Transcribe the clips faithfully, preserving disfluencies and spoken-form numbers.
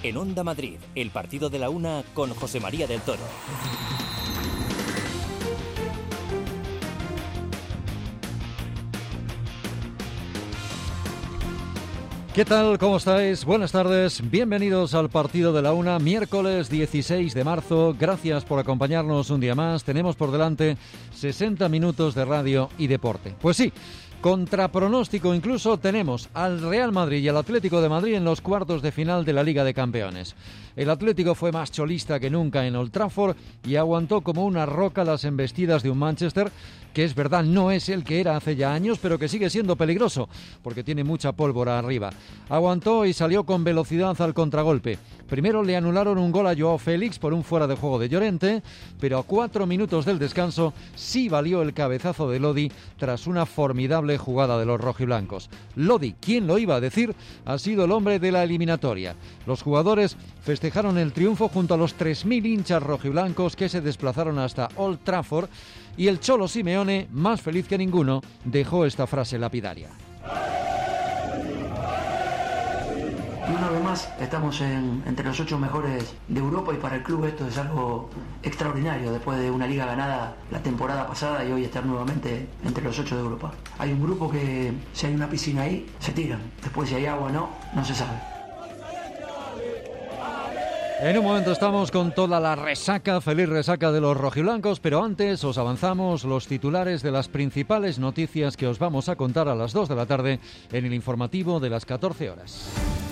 en Onda Madrid, el partido de la una con José María del Toro. ¿Qué tal? ¿Cómo estáis? Buenas tardes. Bienvenidos al partido de la una, miércoles dieciséis de marzo. Gracias por acompañarnos un día más. Tenemos por delante sesenta minutos de radio y deporte. Pues sí, contra pronóstico incluso tenemos al Real Madrid y al Atlético de Madrid en los cuartos de final de la Liga de Campeones. El Atlético fue más cholista que nunca en Old Trafford y aguantó como una roca las embestidas de un Manchester que es verdad no es el que era hace ya años, pero que sigue siendo peligroso porque tiene mucha pólvora arriba. Aguantó y salió con velocidad al contragolpe. Primero le anularon un gol a Joao Félix por un fuera de juego de Llorente, pero a cuatro minutos del descanso sí valió el cabezazo de Lodi tras una formidable jugada de los rojiblancos. Lodi, ¿quién lo iba a decir?, ha sido el hombre de la eliminatoria. Los jugadores festejaron el triunfo junto a los tres mil hinchas rojiblancos que se desplazaron hasta Old Trafford y el Cholo Simeone, más feliz que ninguno, dejó esta frase lapidaria. Y una vez más estamos en, entre los ocho mejores de Europa y para el club esto es algo extraordinario después de una liga ganada la temporada pasada y hoy estar nuevamente entre los ocho de Europa. Hay un grupo que si hay una piscina ahí se tiran, después si hay agua no, no se sabe. En un momento estamos con toda la resaca, feliz resaca de los rojiblancos, pero antes os avanzamos los titulares de las principales noticias que os vamos a contar a las dos de la tarde en el informativo de las catorce horas.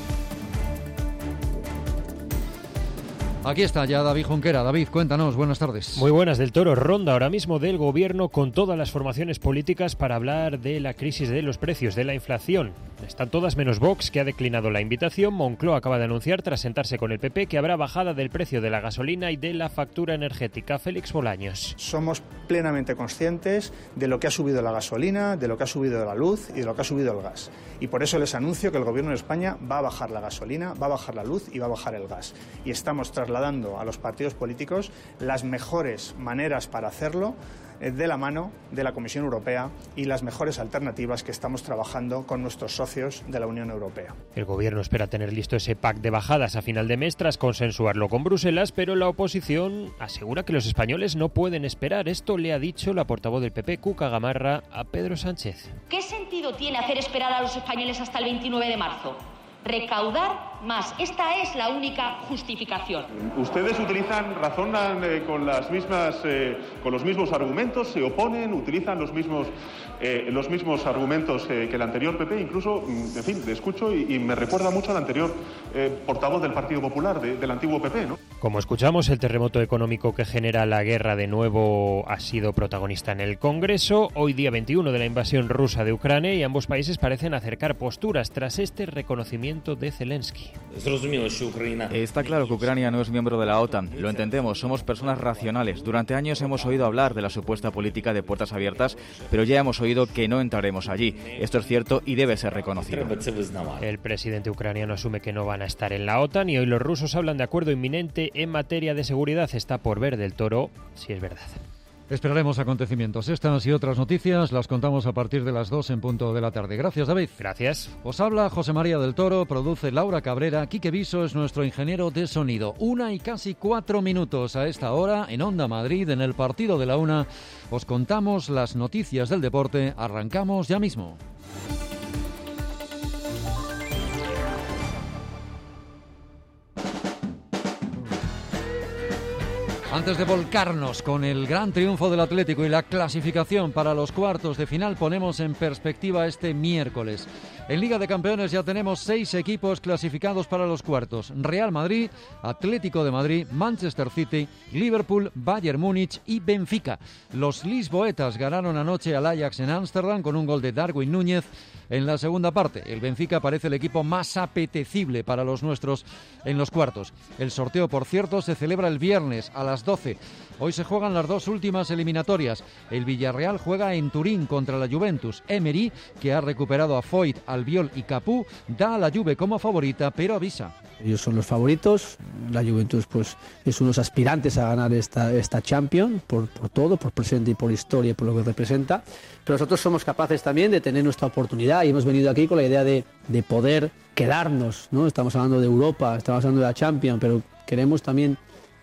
Aquí está ya David Junquera. David, cuéntanos, buenas tardes. Muy buenas, del Toro. Ronda ahora mismo del gobierno con todas las formaciones políticas para hablar de la crisis de los precios, de la inflación. Están todas menos Vox, que ha declinado la invitación. Moncloa acaba de anunciar, tras sentarse con el P P, que habrá bajada del precio de la gasolina y de la factura energética. Félix Bolaños. Somos plenamente conscientes de lo que ha subido la gasolina, de lo que ha subido la luz y de lo que ha subido el gas. Y por eso les anuncio que el gobierno de España va a bajar la gasolina, va a bajar la luz y va a bajar el gas. Y estamos trasladando a los partidos políticos las mejores maneras para hacerlo de la mano de la Comisión Europea y las mejores alternativas que estamos trabajando con nuestros socios de la Unión Europea. El gobierno espera tener listo ese pack de bajadas a final de mes tras consensuarlo con Bruselas, pero la oposición asegura que los españoles no pueden esperar. Esto le ha dicho la portavoz del P P, Cuca Gamarra, a Pedro Sánchez. ¿Qué sentido tiene hacer esperar a los españoles hasta el veintinueve de marzo? Recaudar más. Esta es la única justificación. Ustedes utilizan, razonan eh, con las mismas, eh, con los mismos argumentos, se oponen, utilizan los mismos, eh, los mismos argumentos eh, que el anterior P P. Incluso, en fin, le escucho y, y me recuerda mucho al anterior eh, portavoz del Partido Popular, de, del antiguo P P, ¿no? Como escuchamos, el terremoto económico que genera la guerra de nuevo ha sido protagonista en el Congreso. Hoy día veintiuno de la invasión rusa de Ucrania y ambos países parecen acercar posturas tras este reconocimiento de Zelensky. Está claro que Ucrania no es miembro de la OTAN. Lo entendemos, somos personas racionales. Durante años hemos oído hablar de la supuesta política de puertas abiertas, pero ya hemos oído que no entraremos allí. Esto es cierto y debe ser reconocido. El presidente ucraniano asume que no van a estar en la OTAN y hoy los rusos hablan de acuerdo inminente en materia de seguridad. Está por ver, del Toro, si es verdad. Esperaremos acontecimientos. Estas y otras noticias las contamos a partir de las dos en punto de la tarde. Gracias, David. Gracias. Os habla José María del Toro, produce Laura Cabrera, Quique Viso es nuestro ingeniero de sonido. Una y casi cuatro minutos a esta hora en Onda Madrid, en el partido de la una. Os contamos las noticias del deporte. Arrancamos ya mismo. Antes de volcarnos con el gran triunfo del Atlético y la clasificación para los cuartos de final, ponemos en perspectiva este miércoles. En Liga de Campeones ya tenemos seis equipos clasificados para los cuartos. Real Madrid, Atlético de Madrid, Manchester City, Liverpool, Bayern Múnich y Benfica. Los lisboetas ganaron anoche al Ajax en Ámsterdam con un gol de Darwin Núñez. En la segunda parte, el Benfica parece el equipo más apetecible para los nuestros en los cuartos. El sorteo, por cierto, se celebra el viernes a las doce. Hoy se juegan las dos últimas eliminatorias. El Villarreal juega en Turín contra la Juventus. Emery, que ha recuperado a Foyt, Albiol y Capú, da a la Juve como favorita, pero avisa. Ellos son los favoritos, la Juventus pues es unos aspirantes a ganar esta, esta Champions por, por todo, por presente y por historia y por lo que representa, pero nosotros somos capaces también de tener nuestra oportunidad y hemos venido aquí con la idea de, de poder quedarnos, ¿no? Estamos hablando de Europa, estamos hablando de la Champions, pero queremos también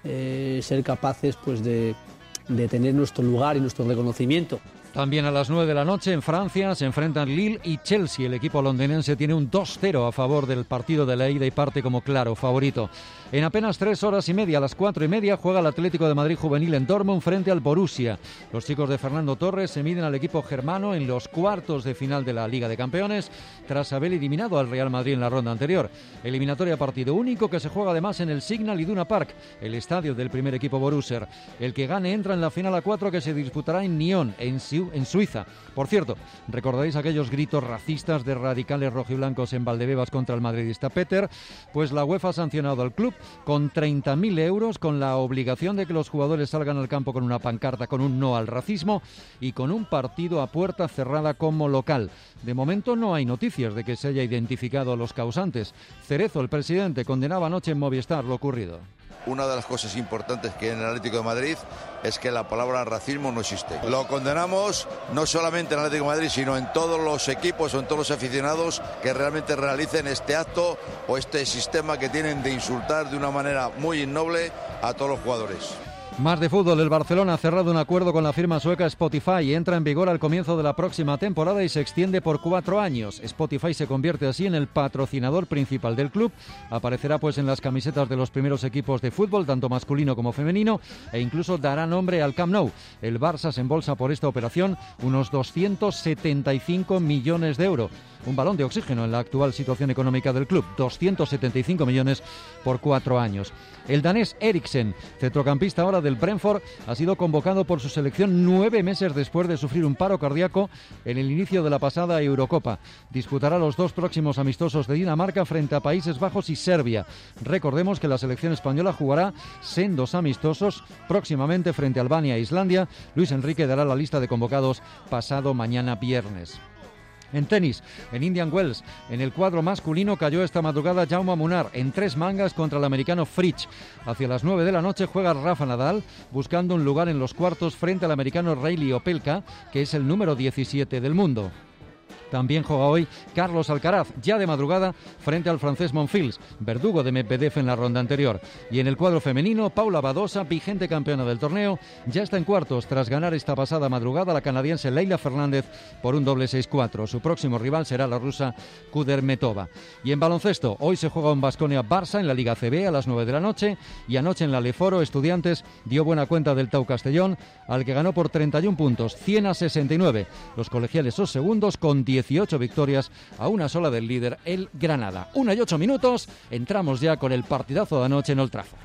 eh, ser capaces pues de, de tener nuestro lugar y nuestro reconocimiento. También a las nueve de la noche en Francia se enfrentan Lille y Chelsea. El equipo londinense tiene un dos cero a favor del partido de la ida y parte como claro favorito. En apenas tres horas y media, a las cuatro y media, juega el Atlético de Madrid juvenil en Dortmund frente al Borussia. Los chicos de Fernando Torres se miden al equipo germano en los cuartos de final de la Liga de Campeones tras haber eliminado al Real Madrid en la ronda anterior. Eliminatoria partido único que se juega además en el Signal Iduna Park, el estadio del primer equipo Borussia. El que gane entra en la final a cuatro que se disputará en Nyon, en en Suiza. Por cierto, ¿recordáis aquellos gritos racistas de radicales rojiblancos en Valdebebas contra el madridista Peter? Pues la UEFA ha sancionado al club con treinta mil euros, con la obligación de que los jugadores salgan al campo con una pancarta con un no al racismo y con un partido a puerta cerrada como local. De momento no hay noticias de que se haya identificado a los causantes. Cerezo, el presidente, condenaba anoche en Movistar lo ocurrido. Una de las cosas importantes que en el Atlético de Madrid es que la palabra racismo no existe. Lo condenamos no solamente en el Atlético de Madrid, sino en todos los equipos o en todos los aficionados que realmente realicen este acto o este sistema que tienen de insultar de una manera muy innoble a todos los jugadores. Más de fútbol, el Barcelona ha cerrado un acuerdo con la firma sueca Spotify y entra en vigor al comienzo de la próxima temporada y se extiende por cuatro años. Spotify se convierte así en el patrocinador principal del club. Aparecerá pues en las camisetas de los primeros equipos de fútbol, tanto masculino como femenino, e incluso dará nombre al Camp Nou. El Barça se embolsa por esta operación unos doscientos setenta y cinco millones de euros. Un balón de oxígeno en la actual situación económica del club, doscientos setenta y cinco millones por cuatro años. El danés Eriksen, centrocampista ahora del Brentford, ha sido convocado por su selección nueve meses después de sufrir un paro cardíaco en el inicio de la pasada Eurocopa. Disputará los dos próximos amistosos de Dinamarca frente a Países Bajos y Serbia. Recordemos que la selección española jugará sendos amistosos próximamente frente a Albania e Islandia. Luis Enrique dará la lista de convocados pasado mañana viernes. En tenis, en Indian Wells, en el cuadro masculino cayó esta madrugada Jaume Munar en tres mangas contra el americano Fritsch. Hacia las nueve de la noche juega Rafa Nadal buscando un lugar en los cuartos frente al americano Reilly Opelka, que es el número diecisiete del mundo. También juega hoy Carlos Alcaraz, ya de madrugada, frente al francés Monfils, verdugo de Medvedev en la ronda anterior. Y en el cuadro femenino, Paula Badosa, vigente campeona del torneo, ya está en cuartos tras ganar esta pasada madrugada a la canadiense Leila Fernández por un doble seis cuatro. Su próximo rival será la rusa Kudermetova. Y en baloncesto, hoy se juega un Baskonia-Barça en la Liga C B a las nueve de la noche y anoche en la Leforo, Estudiantes dio buena cuenta del Tau Castellón, al que ganó por treinta y un puntos, cien a sesenta y nueve. Los colegiales son segundos con dieciocho victorias a una sola del líder, el Granada. Una y ocho minutos, entramos ya con el partidazo de anoche en Old Trafford.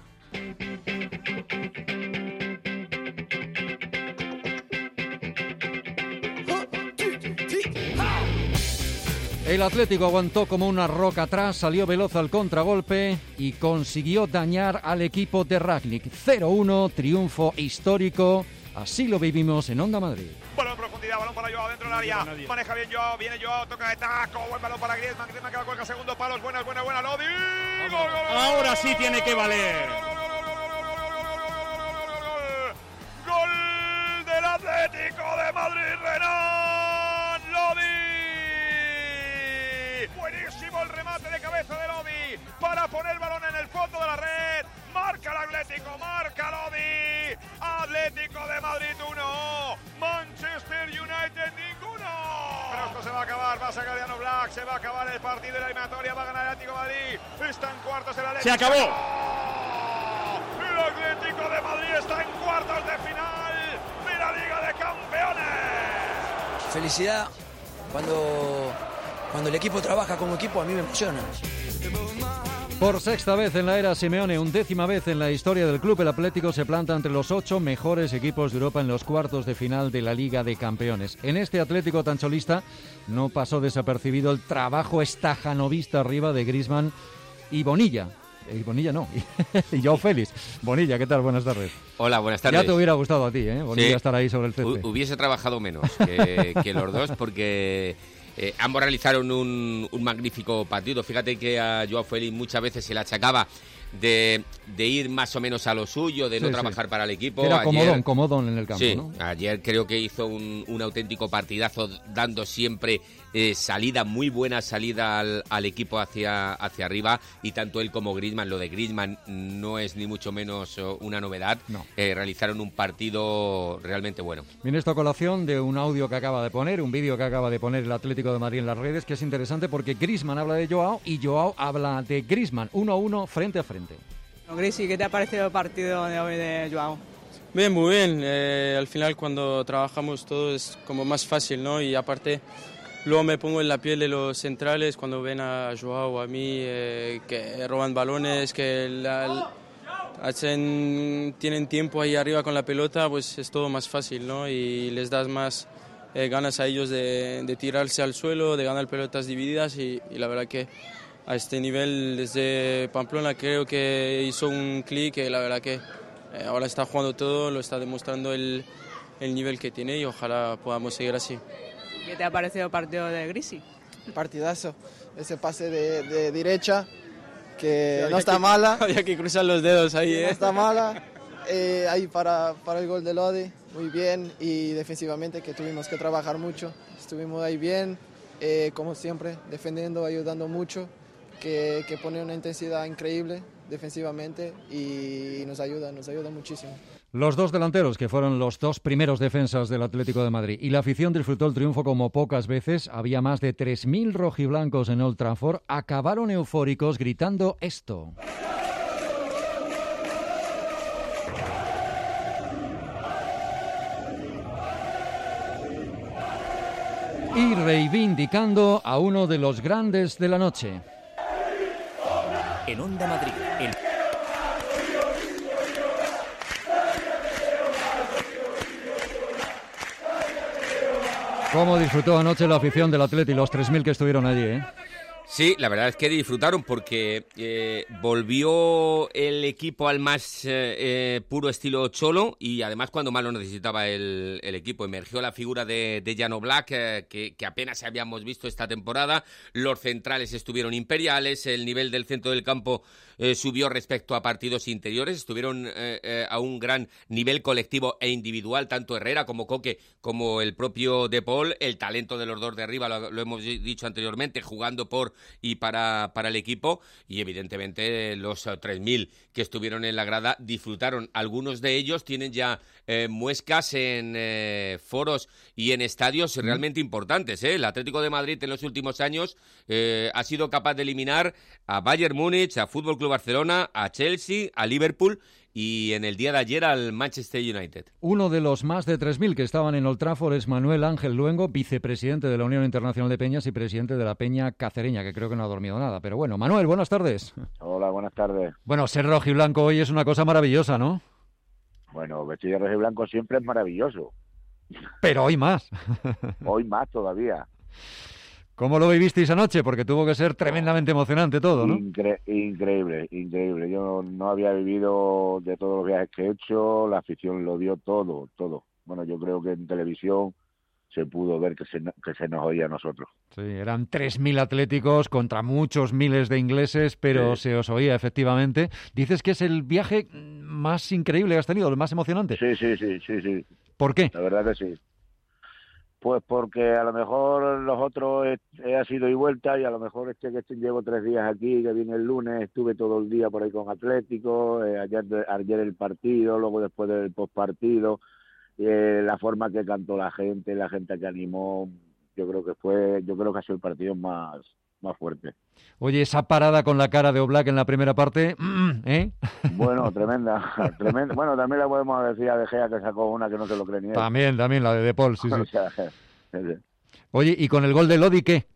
El Atlético aguantó como una roca atrás, salió veloz al contragolpe y consiguió dañar al equipo de Rangnick. cero uno, triunfo histórico. Así lo vivimos en Onda Madrid. Balón en profundidad, balón para Joao dentro del área. Maneja bien Joao, viene Joao, toca de taco. Buen balón para Griezmann. Griezmann que la cuelga, segundo palo. Buena, buena, buena. Lodi. Gol, gol, gol, Ahora sí tiene que valer. Gol del Atlético de Madrid, Renan Lodi. Buenísimo el remate de cabeza de Lodi para poner el balón en el fondo de la red. Marca el Atlético, marca Lodi. Atlético de Madrid uno, Manchester United ninguno. Pero esto se va a acabar, va a sacar Diano Black, se va a acabar el partido de la eliminatoria, va a ganar el Atlético de Madrid. Está en cuartos el Atlético. Se acabó. El Atlético de Madrid está en cuartos de final de la Liga de Campeones. Felicidad cuando, cuando el equipo trabaja como equipo, a mí me emociona. Por sexta vez en la era Simeone, undécima vez en la historia del club, el Atlético se planta entre los ocho mejores equipos de Europa en los cuartos de final de la Liga de Campeones. En este Atlético tan cholista no pasó desapercibido el trabajo estajanovista arriba de Griezmann y Bonilla. Y Bonilla no, y Joao Félix. Bonilla, ¿qué tal? Buenas tardes. Hola, buenas tardes. Ya te hubiera gustado a ti, ¿eh? Bonilla, sí, estar ahí sobre el césped. Hubiese trabajado menos que, que los dos porque Eh, ambos realizaron un, un magnífico partido. Fíjate que a Joao Félix muchas veces se le achacaba de, de ir más o menos a lo suyo, de no sí, trabajar sí. para el equipo. Que era ayer, comodón, comodón en el campo, sí, ¿no? Ayer creo que hizo un, un auténtico partidazo, dando siempre eh, salida, muy buena salida al, al equipo hacia, hacia arriba, y tanto él como Griezmann. Lo de Griezmann no es ni mucho menos una novedad. No. Eh, realizaron un partido realmente bueno. Viene esta colación de un audio que acaba de poner, un vídeo que acaba de poner el Atlético de Madrid en las redes, que es interesante porque Griezmann habla de Joao y Joao habla de Griezmann, uno a uno, frente a frente. Grisi, ¿qué te ha parecido el partido de hoy de Joao? Bien, muy bien. Eh, al final cuando trabajamos todo es como más fácil, ¿no? Y aparte luego me pongo en la piel de los centrales cuando ven a Joao o a mí eh, que roban balones, que la, hacen, tienen tiempo ahí arriba con la pelota, pues es todo más fácil, ¿no? Y les das más eh, ganas a ellos de, de tirarse al suelo, de ganar pelotas divididas y, y la verdad que a este nivel desde Pamplona creo que hizo un clic que la verdad que eh, ahora está jugando todo, lo está demostrando el, el nivel que tiene y ojalá podamos seguir así. ¿Qué te ha parecido el partido de Grisi? Partidazo, ese pase de, de derecha que sí, no está que, mala. Había que cruzar los dedos ahí. No ¿eh? está mala, eh, ahí para, para el gol de Lodi, muy bien, y defensivamente que tuvimos que trabajar mucho, estuvimos ahí bien, eh, como siempre, defendiendo, ayudando mucho. Que, que pone una intensidad increíble defensivamente y nos ayuda, nos ayuda muchísimo. Los dos delanteros, que fueron los dos primeros defensas del Atlético de Madrid, y la afición disfrutó el triunfo como pocas veces. Había más de tres mil rojiblancos en Old Trafford, acabaron eufóricos gritando esto. Y reivindicando a uno de los grandes de la noche. En Onda Madrid, el... ¿Cómo disfrutó anoche la afición del Atleti y los tres mil que estuvieron allí, eh? Sí, la verdad es que disfrutaron porque eh, volvió el equipo al más eh, eh, puro estilo Cholo, y además cuando más lo necesitaba el, el equipo. Emergió la figura de, de Jan Oblak, eh, que, que apenas habíamos visto esta temporada. Los centrales estuvieron imperiales, el nivel del centro del campo eh, subió respecto a partidos interiores, estuvieron eh, eh, a un gran nivel colectivo e individual, tanto Herrera como Coque como el propio De Paul. El talento de los dos de arriba, lo, lo hemos dicho anteriormente, jugando por y para, para el equipo, y evidentemente los uh, tres mil que estuvieron en la grada disfrutaron. Algunos de ellos tienen ya eh, muescas en eh, foros y en estadios realmente importantes, ¿eh? El Atlético de Madrid en los últimos años eh, ha sido capaz de eliminar a Bayern Múnich, a Fútbol Club Barcelona, a Chelsea, a Liverpool y en el día de ayer al Manchester United. Uno de los más de tres mil que estaban en Old Trafford es Manuel Ángel Luengo, vicepresidente de la Unión Internacional de Peñas y presidente de la Peña Cacereña, que creo que no ha dormido nada. Pero bueno, Manuel, buenas tardes. Hola, buenas tardes. Bueno, ser rojiblanco hoy es una cosa maravillosa, ¿no? Bueno, vestir de rojiblanco siempre es maravilloso. Pero hoy más. Hoy más todavía. ¿Cómo lo vivisteis anoche? Porque tuvo que ser tremendamente emocionante todo, ¿no? Incre- increíble, increíble. Yo no había vivido de todos los viajes que he hecho, la afición lo dio todo, todo. Bueno, yo creo que en televisión se pudo ver que se, que se nos oía a nosotros. Sí, eran tres mil atléticos contra muchos miles de ingleses, pero sí, se os oía efectivamente. Dices que es el viaje más increíble que has tenido, el más emocionante. Sí, sí, sí, sí, sí. ¿Por qué? La verdad que sí. Pues porque a lo mejor los otros he, he sido y vuelta, y a lo mejor este que este, llevo tres días aquí, que vine el lunes, estuve todo el día por ahí con Atlético, eh, ayer, ayer el partido, luego después del postpartido, eh, la forma que cantó la gente, la gente que animó, yo creo que fue, yo creo que ha sido el partido más, más fuerte. Oye, esa parada con la cara de Oblak en la primera parte, ¿eh? Bueno, tremenda, tremenda. Bueno, también le podemos decir a De Gea que sacó una que no se lo cree ni él. También, también, la de De Paul, sí, sí. O sea, sí, sí. Oye, ¿y con el gol de Lodi qué?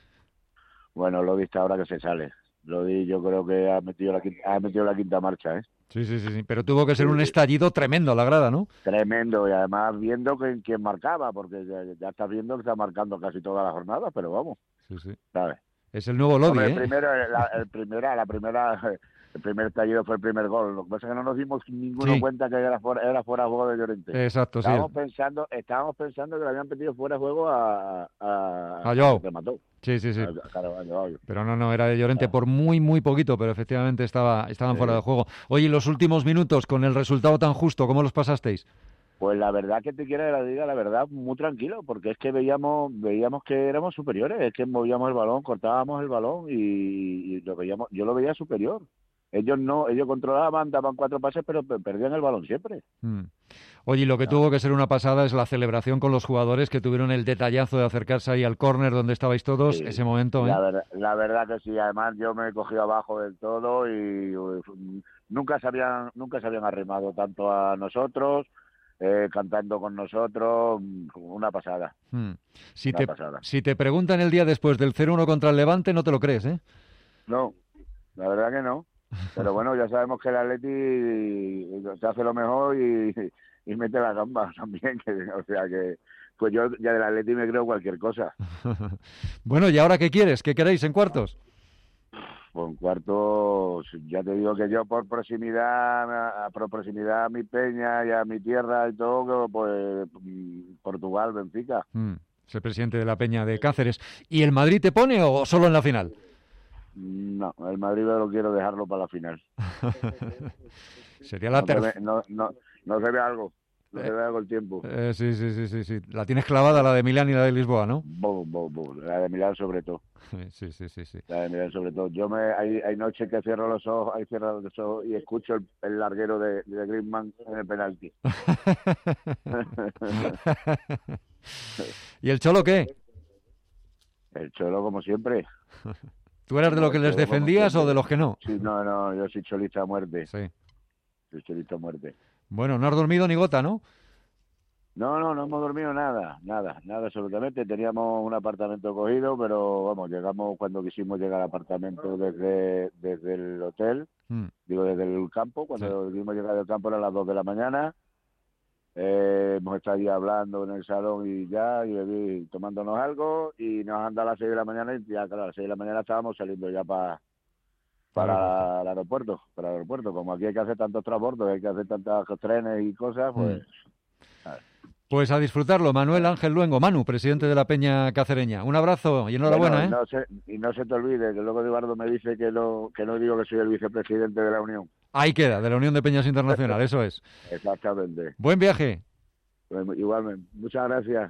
Bueno, Lodi está ahora que se sale. Lodi yo creo que ha metido la quinta, ha metido la quinta marcha, ¿eh? Sí, sí, sí, sí, pero tuvo que ser un estallido tremendo a la grada, ¿no? Tremendo, y además viendo que, quién marcaba, porque ya, ya estás viendo que está marcando casi toda la jornada, pero vamos, sí, sí. ¿sabes? Es el nuevo Lodi, Hombre, ¿eh? El primero, la, el primera, la primera, el primer estallido fue el primer gol. Lo que pasa es que no nos dimos ninguno Sí. cuenta que era fuera, era fuera de juego de Llorente. Exacto, sí. Estábamos pensando, estábamos pensando que le habían pedido fuera de juego a, a, A Joao. que mató. Sí, sí, sí. A, a Carvalho. Pero no, no, era de Llorente por muy, muy poquito, pero efectivamente estaba, estaban Sí. fuera de juego. Oye, ¿y los últimos minutos, con el resultado tan justo, cómo los pasasteis? Pues la verdad que te quiero que la diga, la verdad, muy tranquilo, porque es que veíamos veíamos que éramos superiores, es que movíamos el balón, cortábamos el balón y, y lo veíamos, yo lo veía superior. Ellos no, ellos controlaban, daban cuatro pases, pero pe- perdían el balón siempre. Mm. Oye, y lo que tuvo que ser una pasada es la celebración con los jugadores que tuvieron el detallazo de acercarse ahí al córner donde estabais todos, Sí, ese momento, ¿eh? La verdad, la verdad que sí, además yo me he cogido abajo del todo y uf, nunca se habían, nunca se habían arrimado tanto a nosotros, eh, cantando con nosotros, una pasada. Mm. Si, Una te, pasada. si te preguntan el día después del cero uno contra el Levante, no te lo crees, ¿eh? No, la verdad que no. Pero bueno, ya sabemos que el Atleti te hace lo mejor y, y mete la gamba también. Que, o sea que, pues yo ya del Atleti me creo cualquier cosa. Bueno, ¿y ahora qué quieres? ¿Qué queréis en cuartos? Pues en cuartos, ya te digo que yo por proximidad, a- por proximidad a mi peña y a mi tierra y todo, pues mm, Portugal, Benfica. Mm. Es el presidente de la Peña de Cáceres. ¿Y el Madrid te pone o solo en la final? No, el Madrid lo quiero dejarlo para la final. Sería la no, se tercera. ve, no, no, no se ve algo, no Eh, se ve algo el tiempo. Eh, sí, sí, sí, sí, sí. La tienes clavada, la de Milán y la de Lisboa, ¿no? Bo, bo, bo, la de Milán sobre todo. Sí, sí, sí, sí. La de Milán sobre todo. Yo me hay, hay noches que cierro los ojos, hay cierro los ojos y escucho el, el larguero de, de Griezmann en el penalti. ¿Y el Cholo qué? El Cholo como siempre. ¿Tú eras de los que les Cholo como defendías o siempre. de los que no? Sí, no, no, yo soy cholista a muerte. Sí. Soy cholista a muerte. Bueno, no has dormido ni gota, ¿no? No, no, no hemos dormido nada, nada, nada absolutamente. Teníamos un apartamento cogido, pero vamos, llegamos cuando quisimos llegar al apartamento desde, desde el hotel, Mm. digo desde el campo, cuando vimos llegar del campo eran las dos de la mañana. Eh, hemos estado ahí hablando en el salón y ya, y bebí, tomándonos algo, y nos han dado a las seis de la mañana, y ya, claro, a las seis de la mañana estábamos saliendo ya pa, para el aeropuerto, para el aeropuerto. Como aquí hay que hacer tantos transportes, hay que hacer tantos trenes y cosas, pues... Pues a disfrutarlo, Manuel Ángel Luengo, Manu, presidente de la Peña Cacereña. Un abrazo y enhorabuena, Bueno, y ¿eh? no se, y no se te olvide que luego Eduardo me dice que no, que no digo que soy el vicepresidente de la Unión. Ahí queda, de la Unión de Peñas Internacional, eso es. Exactamente. Buen viaje. Pues, igualmente. Muchas gracias.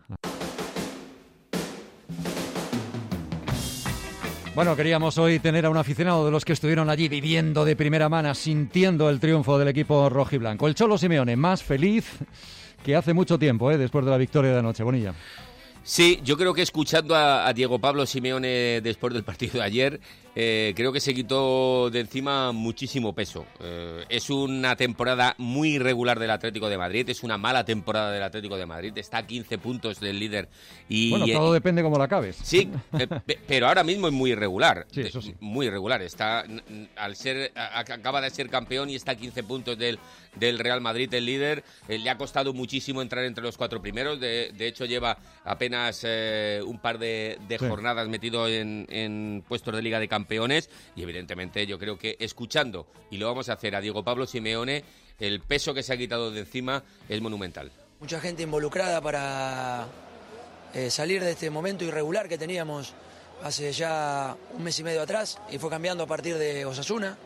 Bueno, queríamos hoy tener a un aficionado de los que estuvieron allí viviendo de primera mano, sintiendo el triunfo del equipo rojiblanco. El Cholo Simeone, más feliz que hace mucho tiempo, ¿eh? Después de la victoria de anoche. Bonilla. Sí, yo creo que escuchando a, a Diego Pablo Simeone después del partido de ayer, eh, creo que se quitó de encima muchísimo peso. Eh, es una temporada muy irregular del Atlético de Madrid, es una mala temporada del Atlético de Madrid, está a quince puntos del líder. Y, Bueno, todo depende cómo la acabes. Sí, eh, pe- pero ahora mismo es muy irregular. Sí, eso sí. Muy irregular. Está, n- n- al ser, a- acaba de ser campeón y está a quince puntos del, del Real Madrid, el líder. Eh, le ha costado muchísimo entrar entre los cuatro primeros. De, de hecho, lleva apenas eh, un par de, de Sí. jornadas metido en, en puestos de Liga de Campeones. Y evidentemente, yo creo que escuchando, y lo vamos a hacer a Diego Pablo Simeone, el peso que se ha quitado de encima es monumental. Mucha gente involucrada para eh, salir de este momento irregular que teníamos hace ya un mes y medio atrás y fue cambiando a partir de Osasuna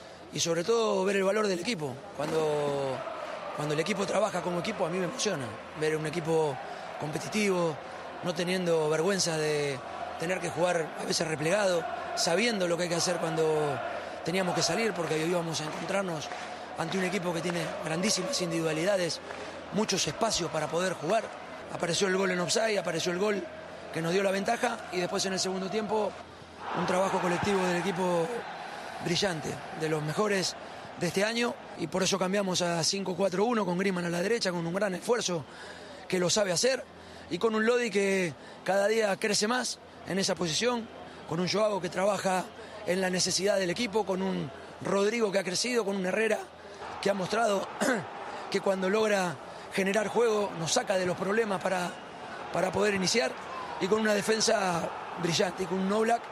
y sobre todo ver el valor del equipo. Cuando, cuando el equipo trabaja como equipo a mí me emociona ver un equipo competitivo, no teniendo vergüenza de tener que jugar a veces replegado, sabiendo lo que hay que hacer cuando teníamos que salir porque íbamos a encontrarnos ante un equipo que tiene grandísimas individualidades, muchos espacios para poder jugar. Apareció el gol en offside, apareció el gol que nos dio la ventaja y después en el segundo tiempo un trabajo colectivo del equipo brillante, de los mejores de este año y por eso cambiamos a cinco cuatro uno con Griezmann a la derecha, con un gran esfuerzo que lo sabe hacer y con un Lodi que cada día crece más en esa posición, con un Joao que trabaja en la necesidad del equipo, con un Rodrigo que ha crecido, con un Herrera que ha mostrado que cuando logra generar juego nos saca de los problemas para, para poder iniciar y con una defensa brillante y con un Oblak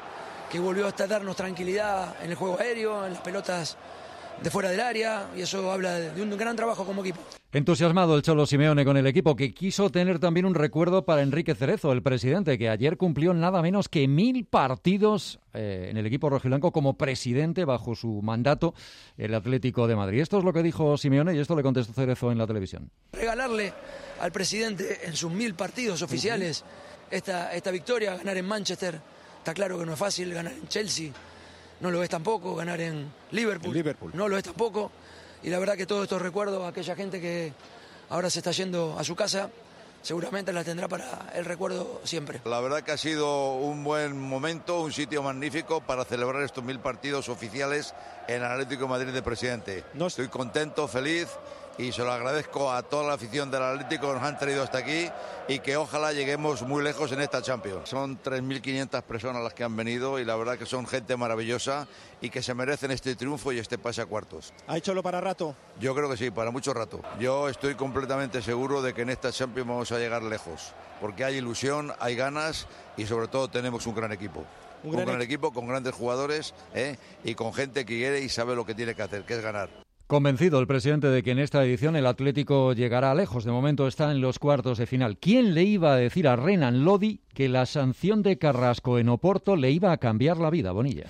que volvió hasta darnos tranquilidad en el juego aéreo, en las pelotas de fuera del área, y eso habla de un gran trabajo como equipo. Entusiasmado el Cholo Simeone con el equipo, que quiso tener también un recuerdo para Enrique Cerezo, el presidente, que ayer cumplió nada menos que mil partidos eh, en el equipo rojiblanco como presidente bajo su mandato, el Atlético de Madrid. Esto es lo que dijo Simeone y esto le contestó Cerezo en la televisión. Regalarle al presidente en sus mil partidos oficiales esta, esta victoria, ganar en Manchester, está claro que no es fácil, ganar en Chelsea no lo es tampoco, ganar en Liverpool, Liverpool no lo es tampoco, y la verdad que todos estos recuerdos a aquella gente que ahora se está yendo a su casa, seguramente la tendrá para el recuerdo siempre. La verdad que ha sido un buen momento, un sitio magnífico para celebrar estos mil partidos oficiales en el Atlético de Madrid de presidente. No. Estoy contento, feliz, y se lo agradezco a toda la afición del Atlético que nos han traído hasta aquí y que ojalá lleguemos muy lejos en esta Champions. Son tres mil quinientas personas las que han venido y la verdad que son gente maravillosa y que se merecen este triunfo y este pase a cuartos. ¿Ha hecho lo para rato? Yo creo que sí, para mucho rato. Yo estoy completamente seguro de que en esta Champions vamos a llegar lejos, porque hay ilusión, hay ganas y sobre todo tenemos un gran equipo. Un gran, un gran equipo con grandes jugadores ¿eh? y con gente que quiere y sabe lo que tiene que hacer, que es ganar. Convencido el presidente de que en esta edición el Atlético llegará lejos. De momento está en los cuartos de final. ¿Quién le iba a decir a Renan Lodi que la sanción de Carrasco en Oporto le iba a cambiar la vida, Bonilla?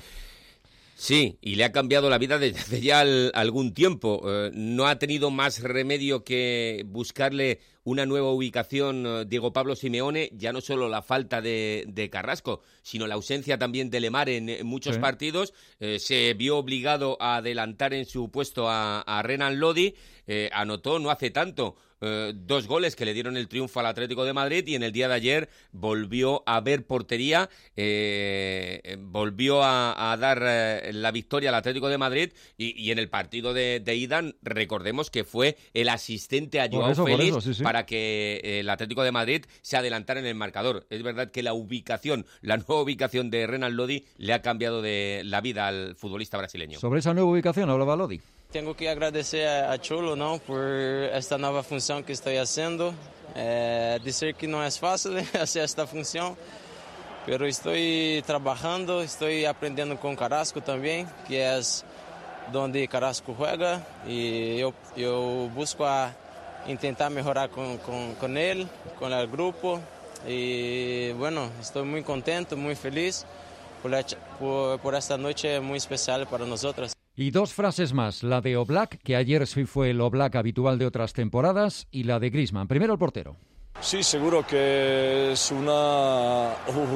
Sí, y le ha cambiado la vida desde hace ya al, algún tiempo. Eh, no ha tenido más remedio que buscarle una nueva ubicación eh, Diego Pablo Simeone, ya no solo la falta de, de Carrasco, sino la ausencia también de Lemar en, en muchos sí. partidos. Eh, se vio obligado a adelantar en su puesto a, a Renan Lodi, eh, anotó no hace tanto eh, dos goles que le dieron el triunfo al Atlético de Madrid y en el día de ayer volvió a ver portería, eh, volvió a, a dar eh, la victoria al Atlético de Madrid y, y en el partido de, de ida recordemos que fue el asistente a Joao eso, Félix eso, sí, sí. para que el Atlético de Madrid se adelantara en el marcador. Es verdad que la ubicación, la nueva ubicación de Renan Lodi le ha cambiado de la vida al futbolista brasileño. Sobre esa nueva ubicación hablaba Lodi. Tengo que agradecer a Cholo, ¿no? por esta nueva función que estoy haciendo. Eh, decir que no es fácil hacer esta función, pero estoy trabajando, estoy aprendiendo con Carrasco también, que es donde Carrasco juega, y yo, yo busco a intentar mejorar con, con, con él, con el grupo, y bueno, estoy muy contento, muy feliz por, la, por, por esta noche muy especial para nosotros. Y dos frases más, la de Oblak, que ayer sí fue el Oblak habitual de otras temporadas, y la de Griezmann. Primero el portero. Sí, seguro que es una,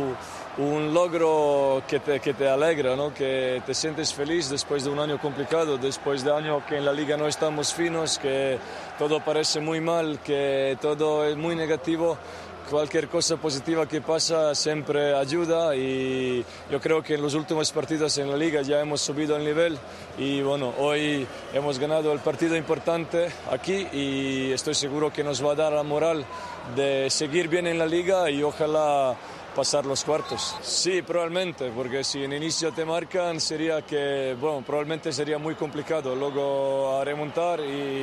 uh, un logro que te, que te alegra, ¿no? Que te sientes feliz después de un año complicado, después de un año que en la Liga no estamos finos, que todo parece muy mal, que todo es muy negativo. Cualquier cosa positiva que pasa siempre ayuda y yo creo que en los últimos partidos en la Liga ya hemos subido el nivel y bueno, hoy hemos ganado el partido importante aquí y estoy seguro que nos va a dar la moral de seguir bien en la Liga y ojalá pasar los cuartos. Sí, probablemente, porque si en inicio te marcan sería que, bueno, probablemente sería muy complicado luego a remontar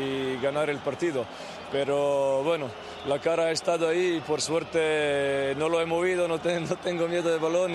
y ganar el partido. Pero bueno, la cara ha estado ahí y por suerte no lo he movido, no, te, no tengo miedo de balón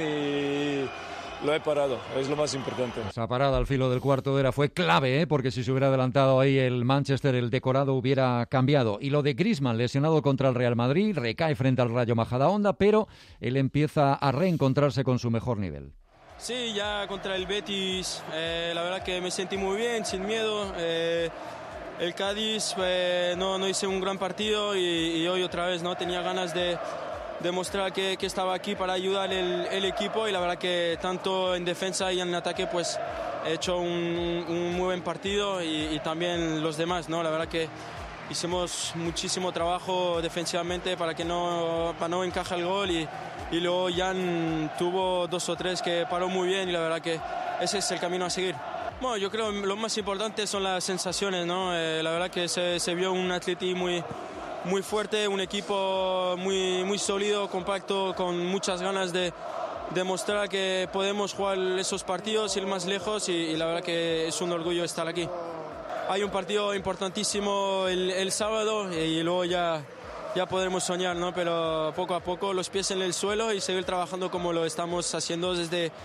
y lo he parado, es lo más importante. Esa parada al filo del cuarto era fue clave, ¿eh? Porque si se hubiera adelantado ahí el Manchester, el decorado hubiera cambiado. Y lo de Griezmann, lesionado contra el Real Madrid, recae frente al Rayo Majadahonda, pero él empieza a reencontrarse con su mejor nivel. Sí, ya contra el Betis, eh, la verdad que me sentí muy bien, sin miedo. Eh, el Cádiz eh, no, no hice un gran partido y, y hoy otra vez no tenía ganas de demostrar que, que estaba aquí para ayudar el, el equipo y la verdad que tanto en defensa y en ataque pues he hecho un, un muy buen partido y, y también los demás, ¿no? La verdad que hicimos muchísimo trabajo defensivamente para que no, para no encaje el gol y, y luego Jan tuvo dos o tres que paró muy bien y la verdad que ese es el camino a seguir. Bueno, yo creo que lo más importante son las sensaciones, ¿no? Eh, la verdad que se, se vio un Atleti muy muy fuerte, un equipo muy, muy sólido, compacto, con muchas ganas de demostrar que podemos jugar esos partidos, ir más lejos y, y la verdad que es un orgullo estar aquí. Hay un partido importantísimo el, el sábado y luego ya, ya podremos soñar, ¿no? Pero poco a poco los pies en el suelo y seguir trabajando como lo estamos haciendo desde,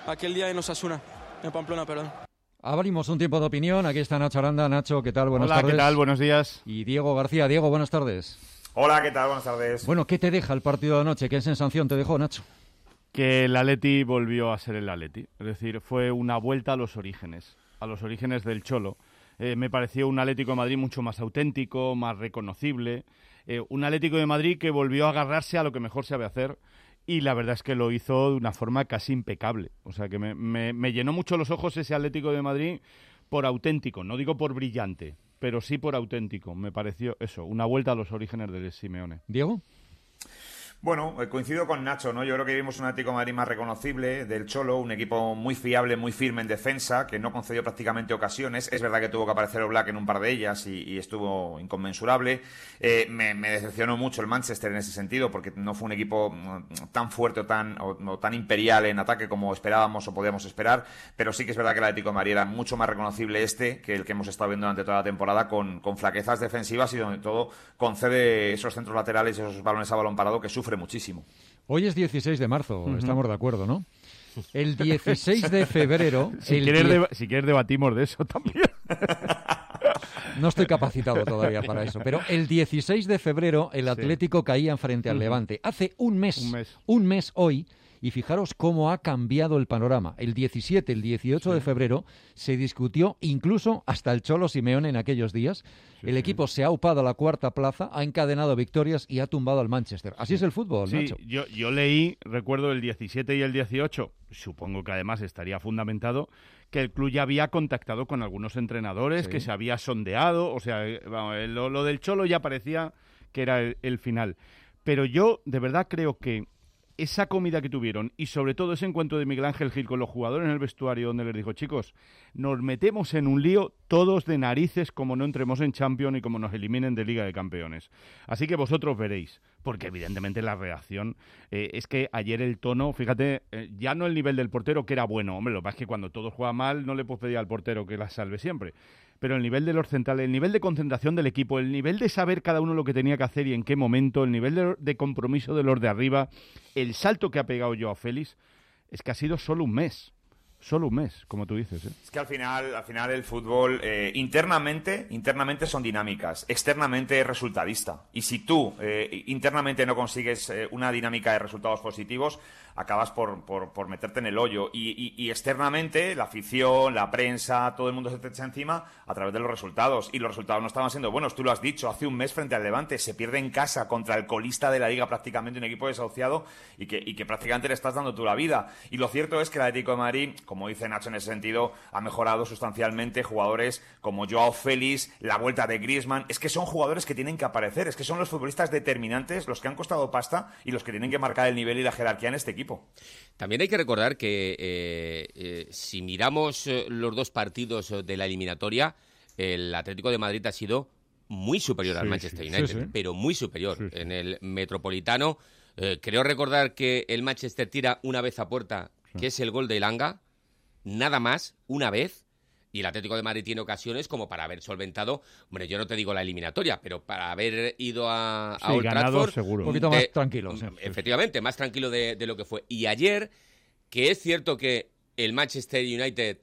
aquel día en Osasuna, en Pamplona, perdón. Abrimos un tiempo de opinión. Aquí está Nacho Aranda. Nacho, ¿qué tal? Buenas Hola, tardes. ¿qué tal? Buenos días. Y Diego García. Diego, buenas tardes. Hola, ¿qué tal? Buenas tardes. Bueno, ¿qué te deja el partido de anoche? ¿Qué sensación te dejó, Nacho? Que el Atleti volvió a ser el Atleti. Es decir, fue una vuelta a los orígenes, a los orígenes del Cholo. Eh, me pareció un Atlético de Madrid mucho más auténtico, más reconocible. Eh, un Atlético de Madrid que volvió a agarrarse a lo que mejor sabe hacer. Y la verdad es que lo hizo de una forma casi impecable. O sea, que me, me, me llenó mucho los ojos ese Atlético de Madrid por auténtico. No digo por brillante, pero sí por auténtico. Me pareció eso, una vuelta a los orígenes del Simeone. ¿Diego? Bueno, coincido con Nacho, ¿no? Yo creo que vimos un Atlético de Madrid más reconocible del Cholo, un equipo muy fiable, muy firme en defensa, que no concedió prácticamente ocasiones. Es verdad que tuvo que aparecer Oblak en un par de ellas y, y estuvo inconmensurable. Eh, me, me decepcionó mucho el Manchester en ese sentido, porque no fue un equipo tan fuerte o tan, o, o tan imperial en ataque como esperábamos o podíamos esperar, pero sí que es verdad que el Atlético de Madrid era mucho más reconocible este que el que hemos estado viendo durante toda la temporada, con, con flaquezas defensivas y donde todo concede esos centros laterales y esos balones a balón parado que sufre muchísimo. Hoy es dieciséis de marzo, Uh-huh. estamos de acuerdo, ¿no? El dieciséis de febrero... si, el quieres die... deba- si quieres debatimos de eso también. No estoy capacitado todavía para eso, pero el dieciséis de febrero el Atlético sí. caía frente al uh-huh. Levante. Hace un mes, un mes, un mes hoy, y fijaros cómo ha cambiado el panorama. El diecisiete, el dieciocho sí. de febrero se discutió incluso hasta el Cholo Simeone en aquellos días. Sí, el equipo sí. se ha upado a la cuarta plaza, ha encadenado victorias y ha tumbado al Manchester. Así sí. es el fútbol, sí, Nacho. Yo, yo leí, recuerdo el diecisiete y el dieciocho, supongo que además estaría fundamentado, que el club ya había contactado con algunos entrenadores, sí. que se había sondeado, o sea, vamos, lo, lo del Cholo ya parecía que era el, el final. Pero yo de verdad creo que esa comida que tuvieron y sobre todo ese encuentro de Miguel Ángel Gil con los jugadores en el vestuario donde les dijo, chicos, nos metemos en un lío todos de narices como no entremos en Champions y como nos eliminen de Liga de Campeones. Así que vosotros veréis, porque evidentemente la reacción eh, es que ayer el tono, fíjate, eh, ya no el nivel del portero que era bueno, hombre, lo que pasa es que cuando todo juega mal no le puedes pedir al portero que la salve siempre. Pero el nivel de los centrales, el nivel de concentración del equipo, el nivel de saber cada uno lo que tenía que hacer y en qué momento, el nivel de, de compromiso de los de arriba, el salto que ha pegado Joao Félix, es que ha sido solo un mes. Solo un mes, como tú dices, ¿eh? Es que al final, al final el fútbol eh, internamente, internamente son dinámicas, externamente es resultadista. Y si tú eh, internamente no consigues eh, una dinámica de resultados positivos, acabas por, por, por meterte en el hoyo. Y, y, y externamente, la afición, la prensa, todo el mundo se te echa encima a través de los resultados. Y los resultados no estaban siendo buenos. Tú lo has dicho, hace un mes frente al Levante se pierde en casa contra el colista de la Liga, prácticamente un equipo desahuciado y que, y que prácticamente le estás dando tú la vida. Y lo cierto es que el Atlético de Madrid, como dice Nacho en ese sentido, ha mejorado sustancialmente. Jugadores como Joao Félix, la vuelta de Griezmann, es que son jugadores que tienen que aparecer, es que son los futbolistas determinantes, los que han costado pasta y los que tienen que marcar el nivel y la jerarquía en este equipo. También hay que recordar que eh, eh, si miramos eh, los dos partidos de la eliminatoria, el Atlético de Madrid ha sido muy superior sí, al Manchester sí, United, sí, sí. pero muy superior. Sí, sí. En el Metropolitano, eh, creo recordar que el Manchester tira una vez a puerta, sí. que es el gol de Elanga, nada más, una vez, y el Atlético de Madrid tiene ocasiones como para haber solventado, hombre, yo no te digo la eliminatoria, pero para haber ido a, a sí, Old Trafford, seguro. Un poquito de, más tranquilo. Sí, efectivamente, sí. más tranquilo de, de lo que fue. Y ayer, que es cierto que el Manchester United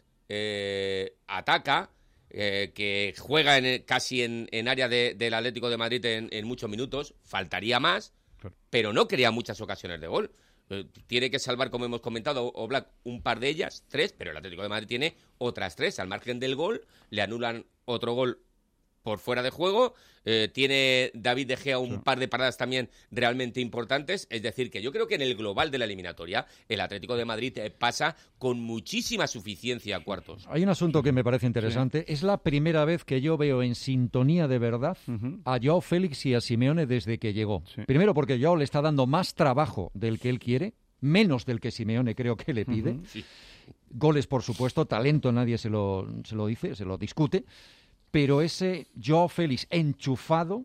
eh, ataca, eh, que juega en, casi en, en área de, del Atlético de Madrid en, en muchos minutos, faltaría más, claro. pero no crea muchas ocasiones de gol. Tiene que salvar, como hemos comentado, Oblak un par de ellas, tres, pero el Atlético de Madrid tiene otras tres. Al margen del gol, le anulan otro gol por fuera de juego. Eh, tiene David De Gea un sí. par de paradas también realmente importantes. Es decir, que yo creo que en el global de la eliminatoria, el Atlético de Madrid eh, pasa con muchísima suficiencia a cuartos. Hay un asunto que me parece interesante. Sí. Es la primera vez que yo veo en sintonía de verdad uh-huh. a Joao Félix y a Simeone desde que llegó. Sí. Primero porque Joao le está dando más trabajo del que él quiere, menos del que Simeone creo que le pide. Uh-huh. Sí. Goles, por supuesto, talento nadie se lo, se lo dice, se lo discute. Pero ese Joao Félix enchufado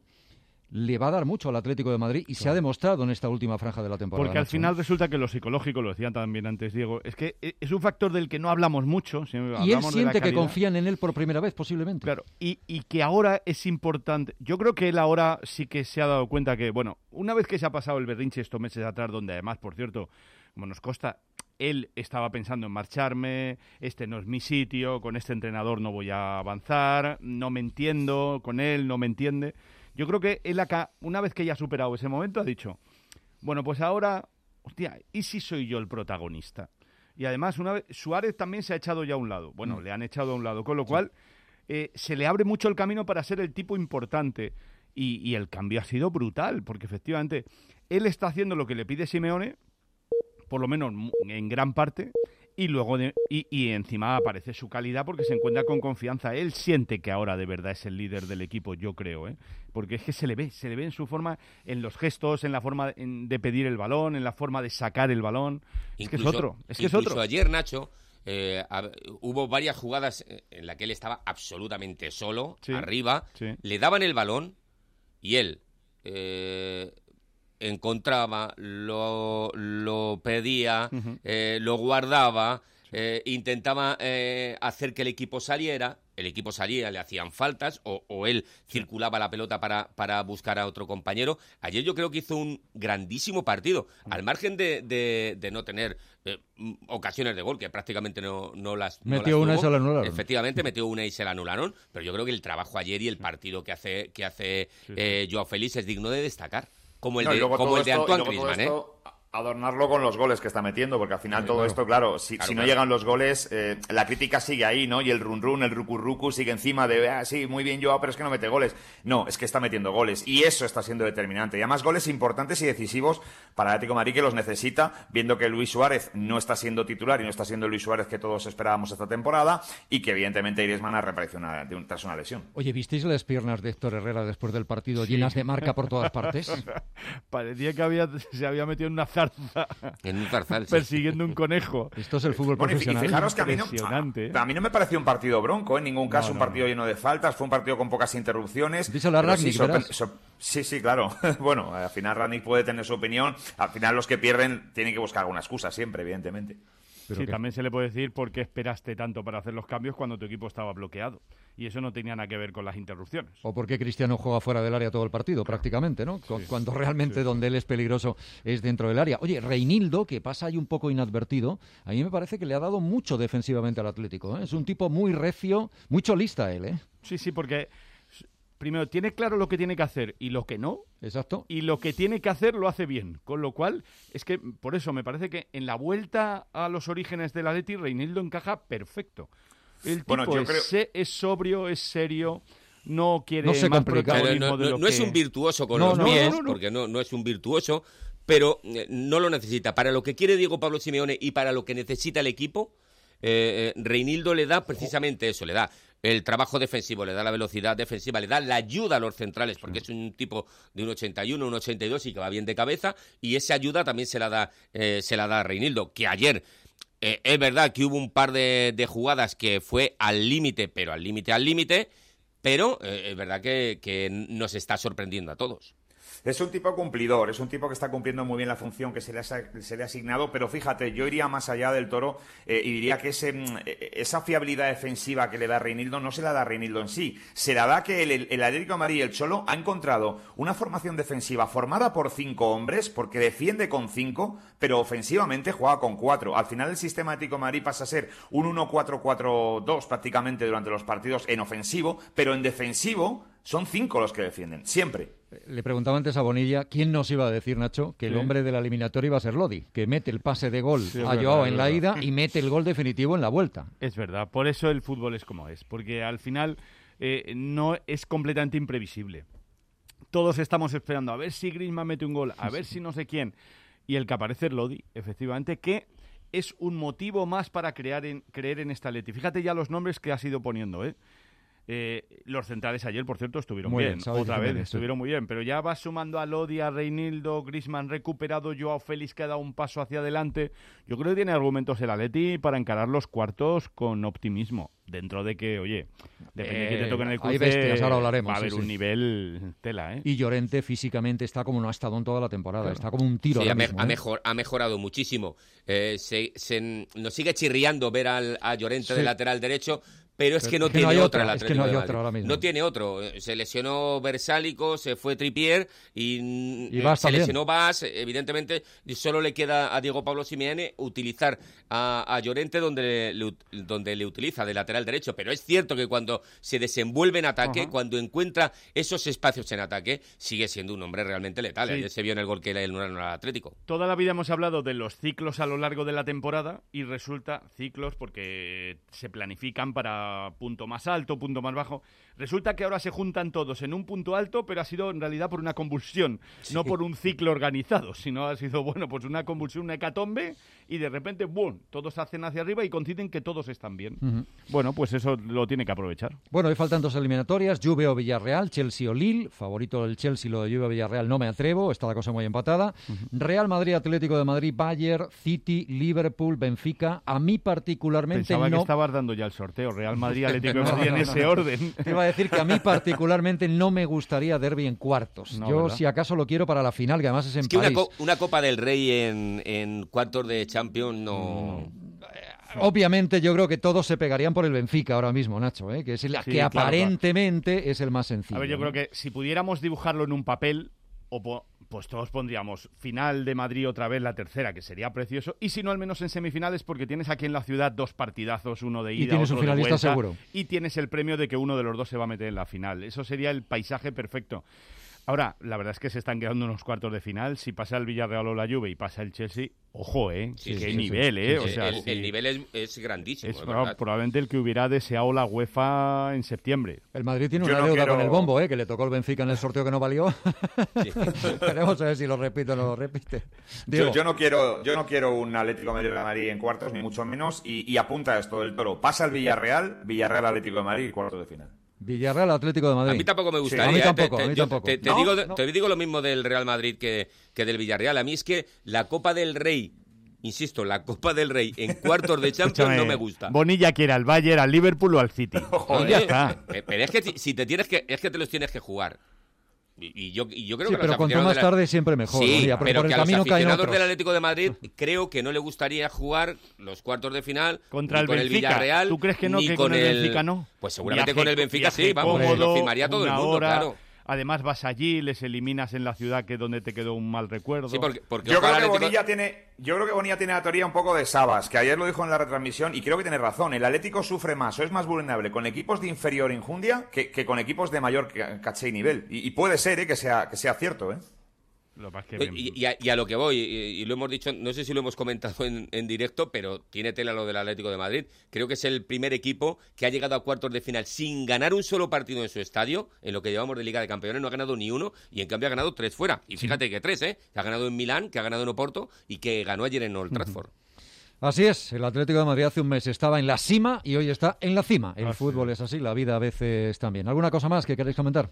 le va a dar mucho al Atlético de Madrid y claro. se ha demostrado en esta última franja de la temporada. Porque al Nacho, final ¿no? resulta que lo psicológico, lo decía también antes Diego, es que es un factor del que no hablamos mucho. Si y él siente que confían en él por primera vez, posiblemente. Claro, y, y que ahora es importante. Yo creo que él ahora sí que se ha dado cuenta que, bueno, una vez que se ha pasado el berrinche estos meses atrás, donde además, por cierto, como nos consta, él estaba pensando en marcharme, este no es mi sitio, con este entrenador no voy a avanzar, no me entiendo con él, no me entiende. Yo creo que él acá, una vez que ya ha superado ese momento, ha dicho, bueno, pues ahora, hostia, ¿y si soy yo el protagonista? Y además, una vez, Suárez también se ha echado ya a un lado. Bueno, mm. le han echado a un lado, con lo cual eh, se le abre mucho el camino para ser el tipo importante. Y, y el cambio ha sido brutal, porque efectivamente él está haciendo lo que le pide Simeone, por lo menos en gran parte, y luego de, y, y encima aparece su calidad porque se encuentra con confianza. Él siente que ahora de verdad es el líder del equipo, yo creo, ¿eh? Porque es que se le ve, se le ve en su forma, en los gestos, en la forma de, de pedir el balón, en la forma de sacar el balón. Incluso, es que es otro, es que es otro. Ayer, Nacho, eh, a, hubo varias jugadas en las que él estaba absolutamente solo, sí, arriba, sí. Le daban el balón y él eh, encontraba, lo, lo pedía, uh-huh. eh, lo guardaba, sí. eh, intentaba eh, hacer que el equipo saliera, el equipo salía, le hacían faltas, o, o él circulaba la pelota para, para buscar a otro compañero. Ayer yo creo que hizo un grandísimo partido, uh-huh. al margen de, de, de no tener eh, ocasiones de gol, que prácticamente no, no las no Metió las una tuvo. y se la anularon. Efectivamente, metió una y se la anularon, pero yo creo que el trabajo ayer y el partido que hace, que hace sí, sí. Eh, Joao Félix es digno de destacar. Como el no, de, como el de esto, Antoine Griezmann, ¿eh? Adornarlo con los goles que está metiendo, porque al final sí, todo claro. esto, claro, si, claro, si no claro. llegan los goles, eh, la crítica sigue ahí, ¿no? Y el run run, el rucu rucu sigue encima de, ah, sí, muy bien Joao, pero es que no mete goles. No, es que está metiendo goles, y eso está siendo determinante. Y además goles importantes y decisivos para el Atlético de Madrid, que los necesita, viendo que Luis Suárez no está siendo titular y no está siendo el Luis Suárez que todos esperábamos esta temporada, y que evidentemente Griezmann ha reaparecido una, de un, tras una lesión. Oye, ¿visteis las piernas de Héctor Herrera después del partido sí. llenas de marca por todas partes? Parecía que había, se había metido en una zarza. En un zarzal, sí. Persiguiendo un conejo. Esto es el fútbol bueno, profesional. Y fijaros que a mí, no, a, a mí no me pareció un partido bronco, en ningún caso no, no, un partido no. lleno de faltas, fue un partido con pocas interrupciones. Dice la Rangnick, sí, sorpre- sor- sí, sí, claro. Bueno, al final Rangnick puede tener su opinión, al final los que pierden tienen que buscar alguna excusa siempre, evidentemente. Pero sí, que... también se le puede decir por qué esperaste tanto para hacer los cambios cuando tu equipo estaba bloqueado. Y eso no tenía nada que ver con las interrupciones. O por qué Cristiano juega fuera del área todo el partido, prácticamente, ¿no? Sí. Cuando realmente sí. donde él es peligroso es dentro del área. Oye, Reinildo, que pasa ahí un poco inadvertido, a mí me parece que le ha dado mucho defensivamente al Atlético, ¿eh? Es un tipo muy recio, muy cholista él, ¿eh? Sí, sí, porque... Primero, tiene claro lo que tiene que hacer y lo que no. Exacto. Y lo que tiene que hacer lo hace bien. Con lo cual, es que por eso me parece que en la vuelta a los orígenes del Atleti, Reinildo encaja perfecto. El tipo bueno, es, creo... es sobrio, es serio, no quiere no se más complica. protagonismo no, de lo no, que... no es un virtuoso con no, los no, pies, no, no, no. porque no, no es un virtuoso, pero eh, no lo necesita. Para lo que quiere Diego Pablo Simeone y para lo que necesita el equipo, eh, eh, Reinildo le da precisamente eso, le da el trabajo defensivo, le da la velocidad defensiva, le da la ayuda a los centrales, porque es un tipo de un ochenta y uno, un ochenta y dos y que va bien de cabeza, y esa ayuda también se la da, eh, se la da a Reinildo, que ayer eh, es verdad que hubo un par de, de jugadas que fue al límite, pero al límite, al límite, pero eh, es verdad que, que nos está sorprendiendo a todos. Es un tipo cumplidor, es un tipo que está cumpliendo muy bien la función que se le ha, se le ha asignado, pero fíjate, yo iría más allá del Toro eh, y diría que ese, esa fiabilidad defensiva que le da Reinildo no se la da Reinildo en sí, se la da que el, el Atlético de Madrid y el Cholo ha encontrado una formación defensiva formada por cinco hombres, porque defiende con cinco, pero ofensivamente juega con cuatro. Al final el sistema Atlético de Madrid pasa a ser un uno cuatro cuatro dos prácticamente durante los partidos en ofensivo, pero en defensivo son cinco los que defienden, siempre. Le preguntaba antes a Bonilla, ¿quién nos iba a decir, Nacho, que sí. el hombre de la eliminatoria iba a ser Lodi? Que mete el pase de gol sí, a Joao en la ida y mete el gol definitivo en la vuelta. Es verdad, por eso el fútbol es como es, porque al final eh, no es completamente imprevisible. Todos estamos esperando a ver si Griezmann mete un gol, a ver si no sé quién. Y el que aparece es Lodi, efectivamente, que es un motivo más para crear en, creer en esta Atleti. Fíjate ya los nombres que has ido poniendo, ¿eh? Eh, los centrales ayer, por cierto, estuvieron muy bien, bien otra vez, bien, estuvieron sí. muy bien, pero ya va sumando a Lodi, a Reinildo, Griezmann recuperado, Joao Félix que ha dado un paso hacia adelante. Yo creo que tiene argumentos el Atleti para encarar los cuartos con optimismo, dentro de que, oye, depende de eh, que te toquen el cruce, hay bestias, ahora hablaremos, va a haber sí, un sí. nivel tela, ¿eh? Y Llorente físicamente está como no ha estado en toda la temporada, claro. está como un tiro sí, ahora ha, me, mismo, ha, ¿eh? mejor, ha mejorado muchísimo. Eh, se, se, nos sigue chirriando ver al, a Llorente sí. de lateral derecho, pero es Pero que no es que tiene no hay otra otra, el es Atlético que no hay de otra Madrid. ahora mismo. No tiene otro. Se lesionó Versálico, se fue Trippier y, Y Bas se también. lesionó Bas. Evidentemente, solo le queda a Diego Pablo Simeone utilizar a, a Llorente donde le, donde le utiliza, de lateral derecho. Pero es cierto que cuando se desenvuelve en ataque, Ajá. cuando encuentra esos espacios en ataque, sigue siendo un hombre realmente letal. Sí. Ayer se vio en el gol que le anularon al Atlético. Toda la vida hemos hablado de los ciclos a lo largo de la temporada y resulta ciclos porque se planifican para punto más alto, punto más bajo. Resulta que ahora se juntan todos en un punto alto, pero ha sido en realidad por una convulsión, Sí. no por un ciclo organizado, sino ha sido, bueno, pues una convulsión, una hecatombe y de repente, ¡bum!, todos hacen hacia arriba y coinciden que todos están bien. Ujú. Bueno, pues eso lo tiene que aprovechar. Bueno, hoy faltan dos eliminatorias, Juve o Villarreal, Chelsea o Lille, favorito del Chelsea, lo de Juve o Villarreal no me atrevo, está la cosa muy empatada. Real Madrid, Atlético de Madrid, Bayern, City, Liverpool, Benfica, a mí particularmente Pensaba no... que estabas dando ya el sorteo, Real Madrid, Atlético de No, Madrid, en no, no, ese no. orden. Te iba a decir que a mí particularmente no me gustaría derbi en cuartos. No, Yo ¿verdad? si acaso lo quiero para la final, que además es en Es que una, París. co- una Copa del Rey en, en cuartos de Champions no... Obviamente yo creo que todos se pegarían por el Benfica ahora mismo, Nacho, ¿eh? que es el Sí, que claro, aparentemente es el más sencillo. A ver, yo ¿no? creo que si pudiéramos dibujarlo en un papel, o po- pues todos pondríamos final de Madrid otra vez, la tercera, que sería precioso, y si no, al menos en semifinales, porque tienes aquí en la ciudad dos partidazos, uno de ida, Y tienes otro un de finalista vuelta, seguro. y tienes el premio de que uno de los dos se va a meter en la final. Eso sería el paisaje perfecto. Ahora, la verdad es que se están quedando unos cuartos de final. Si pasa el Villarreal o la Juve y pasa el Chelsea, ojo, ¿eh? Sí, Qué sí, nivel, sí. ¿eh? Sí, O sea, el, sí. el nivel es, es grandísimo, Es de proba- verdad. probablemente el que hubiera deseado la UEFA en septiembre. El Madrid tiene Yo una no deuda quiero- con el bombo, ¿eh? que le tocó el Benfica en el sorteo que no valió. Veremos a ver si lo repite o no lo repite. Diego. Yo, yo no quiero, yo no quiero un Atlético de Madrid en cuartos, ni mucho menos, y, y apunta esto del Toro. Pasa el Villarreal, Villarreal Atlético de Madrid, cuartos de final. Villarreal, Atlético de Madrid. A mí tampoco me gustaría. A mí ¿eh? tampoco, Te- a te- mí yo tampoco. Te, te No, digo, no. te digo lo mismo del Real Madrid que, que del Villarreal. A mí es que la Copa del Rey, insisto, la Copa del Rey en cuartos de Champions Escúchame, no me gusta. Bonilla quiere al Bayern, al Liverpool o al City. Joder, Y ya está. eh, Pero es que ti- si te tienes que, es que te los tienes que jugar. Y, y yo, y yo creo Sí, que pero los cuanto aficionados más de la- tarde siempre mejor, Sí, Bonilla, porque pero por el que a los camino caen aficionados otros. del Atlético de Madrid creo que no le gustaría jugar los cuartos de final Contra ni el con el Benfica. Villarreal. ¿Tú crees que no, ni que con el Benfica no? Pues seguramente Viaje- con el Benfica sí, viaje vamos, cómodo, lo firmaría todo el una mundo, hora. claro. Además vas allí, les eliminas en la ciudad que es donde te quedó un mal recuerdo. Sí, porque, porque Yo ojalá creo, que el Atlético- Bonilla tiene, yo creo que Bonilla tiene la teoría un poco de Sabas, que ayer lo dijo en la retransmisión, y creo que tiene razón. El Atlético sufre más o es más vulnerable con equipos de inferior enjundia que, que con equipos de mayor ca- caché y nivel. Y, y puede ser, ¿eh? que sea, que sea cierto, ¿eh? Lo que pasa es que Y, y a, y a lo que voy, y, y lo hemos dicho, no sé si lo hemos comentado en, en directo, pero tiene tela lo del Atlético de Madrid. Creo que es el primer equipo que ha llegado a cuartos de final sin ganar un solo partido en su estadio, en lo que llevamos de Liga de Campeones, no ha ganado ni uno, y en cambio ha ganado tres fuera. Y fíjate que tres, ¿eh? Que ha ganado en Milán, que ha ganado en Oporto y que ganó ayer en Old Trafford. Así es, el Atlético de Madrid hace un mes estaba en la cima y hoy está en la cima. El Así fútbol es así, la vida a veces también. ¿Alguna cosa más que queréis comentar?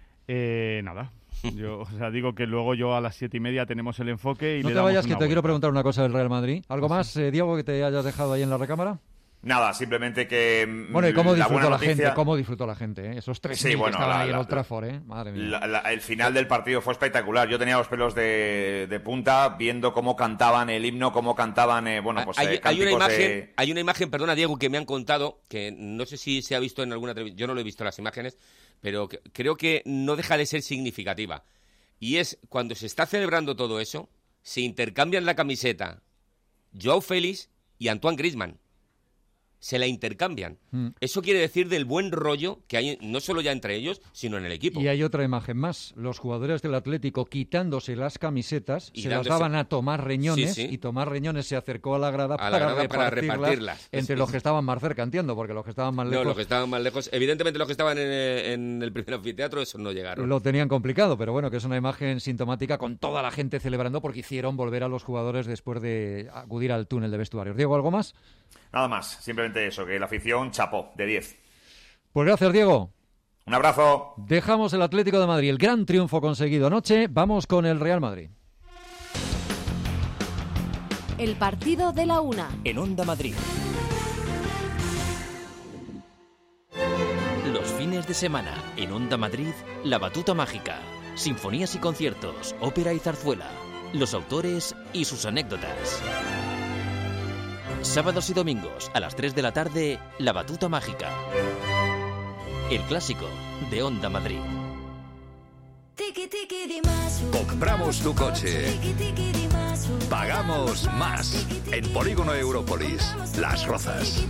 Eh, nada. Yo, o sea, digo que luego yo a las siete y media tenemos el enfoque y No le te damos vayas, que una te quiero vuelta. preguntar una cosa del Real Madrid. ¿Algo más, eh, Diego, que te hayas dejado ahí en la recámara? Nada, simplemente que... mm, Bueno, ¿y cómo la disfrutó buena la noticia- gente? ¿Cómo disfrutó la gente? eh? Esos tres Sí, mil bueno, que estaban la- ahí en la- Old Trafford, ¿eh? Madre mía. La- la- el final del partido fue espectacular. Yo tenía los pelos de, de punta viendo cómo cantaban el himno, cómo cantaban, eh, bueno, pues hay, eh, hay una cánticos imagen, de- hay una imagen, perdona Diego, que me han contado, que no sé si se ha visto en alguna televisión, yo no lo he visto las imágenes, pero que- creo que no deja de ser significativa. Y es cuando se está celebrando todo eso, se intercambian la camiseta Joao Félix y Antoine Griezmann. Se la intercambian. Mm. Eso quiere decir del buen rollo que hay no solo ya entre ellos, sino en el equipo. Y hay otra imagen más. Los jugadores del Atlético quitándose las camisetas, Y se las dándose- daban a Tomás Reñones, Sí, sí. y Tomás Reñones se acercó a la grada, A la para, grada para repartirlas repartirlas. entre Sí. los que estaban más cerca, entiendo, porque los que estaban más No, lejos los que estaban más lejos. Evidentemente los que estaban en, en el primer anfiteatro, esos no llegaron. lo tenían complicado, pero bueno, que es una imagen sintomática con toda la gente celebrando porque hicieron volver a los jugadores después de acudir al túnel de vestuarios. Diego, ¿algo más? Nada más, simplemente eso, que la afición chapó, de diez. Pues gracias, Diego. Un abrazo. Dejamos el Atlético de Madrid, el gran triunfo conseguido anoche. Vamos con el Real Madrid. El partido de la una. En Onda Madrid. Los fines de semana, en Onda Madrid, La Batuta Mágica. Sinfonías y conciertos, ópera y zarzuela. Los autores y sus anécdotas. Sábados y domingos a las tres de la tarde, La Batuta Mágica. El clásico de Onda Madrid. Compramos tu coche. Pagamos más. En Polígono Europolis, Las Rozas.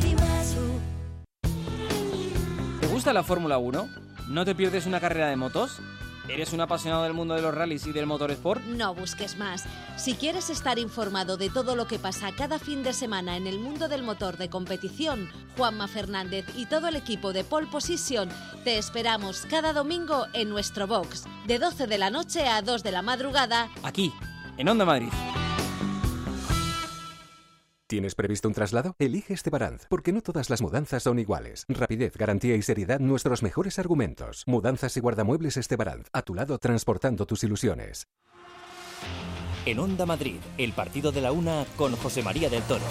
¿Te gusta la Fórmula uno? ¿No te pierdes una carrera de motos? ¿Eres un apasionado del mundo de los rallies y del motorsport? No busques más. Si quieres estar informado de todo lo que pasa cada fin de semana en el mundo del motor de competición, Juanma Fernández y todo el equipo de Pole Position te esperamos cada domingo en nuestro box, de doce de la noche a dos de la madrugada, aquí, en Onda Madrid. ¿Tienes previsto un traslado? Elige Estebaranz, porque no todas las mudanzas son iguales. Rapidez, garantía y seriedad, nuestros mejores argumentos. Mudanzas y guardamuebles Estebaranz, a tu lado transportando tus ilusiones. En Onda Madrid, el partido de la una con José María del Toro.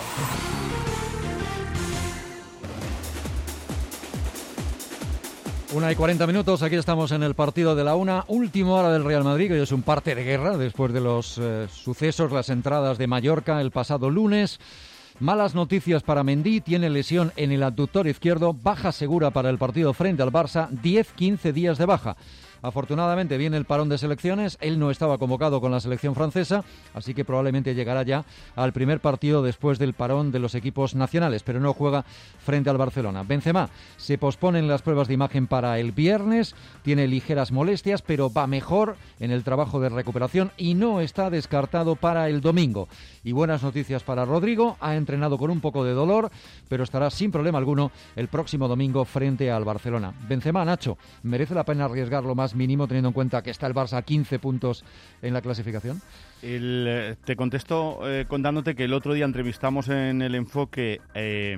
Una y cuarenta minutos, aquí estamos en el partido de la una, última hora del Real Madrid, que hoy es un parte de guerra después de los eh, sucesos, las entradas de Mallorca el pasado lunes. Malas noticias para Mendy, tiene lesión en el abductor izquierdo, baja segura para el partido frente al Barça, diez quince días de baja. Afortunadamente viene el parón de selecciones, él no estaba convocado con la selección francesa, así que probablemente llegará ya al primer partido después del parón de los equipos nacionales, pero no juega frente al Barcelona. Benzema, se posponen las pruebas de imagen para el viernes, tiene ligeras molestias, pero va mejor en el trabajo de recuperación y no está descartado para el domingo. Y buenas noticias para Rodrigo, ha entrenado con un poco de dolor, pero estará sin problema alguno el próximo domingo frente al Barcelona. Benzema, Nacho, ¿merece la pena arriesgarlo más mínimo teniendo en cuenta que está el Barça a quince puntos en la clasificación? El, eh, te contesto eh, contándote que el otro día entrevistamos en El Enfoque eh,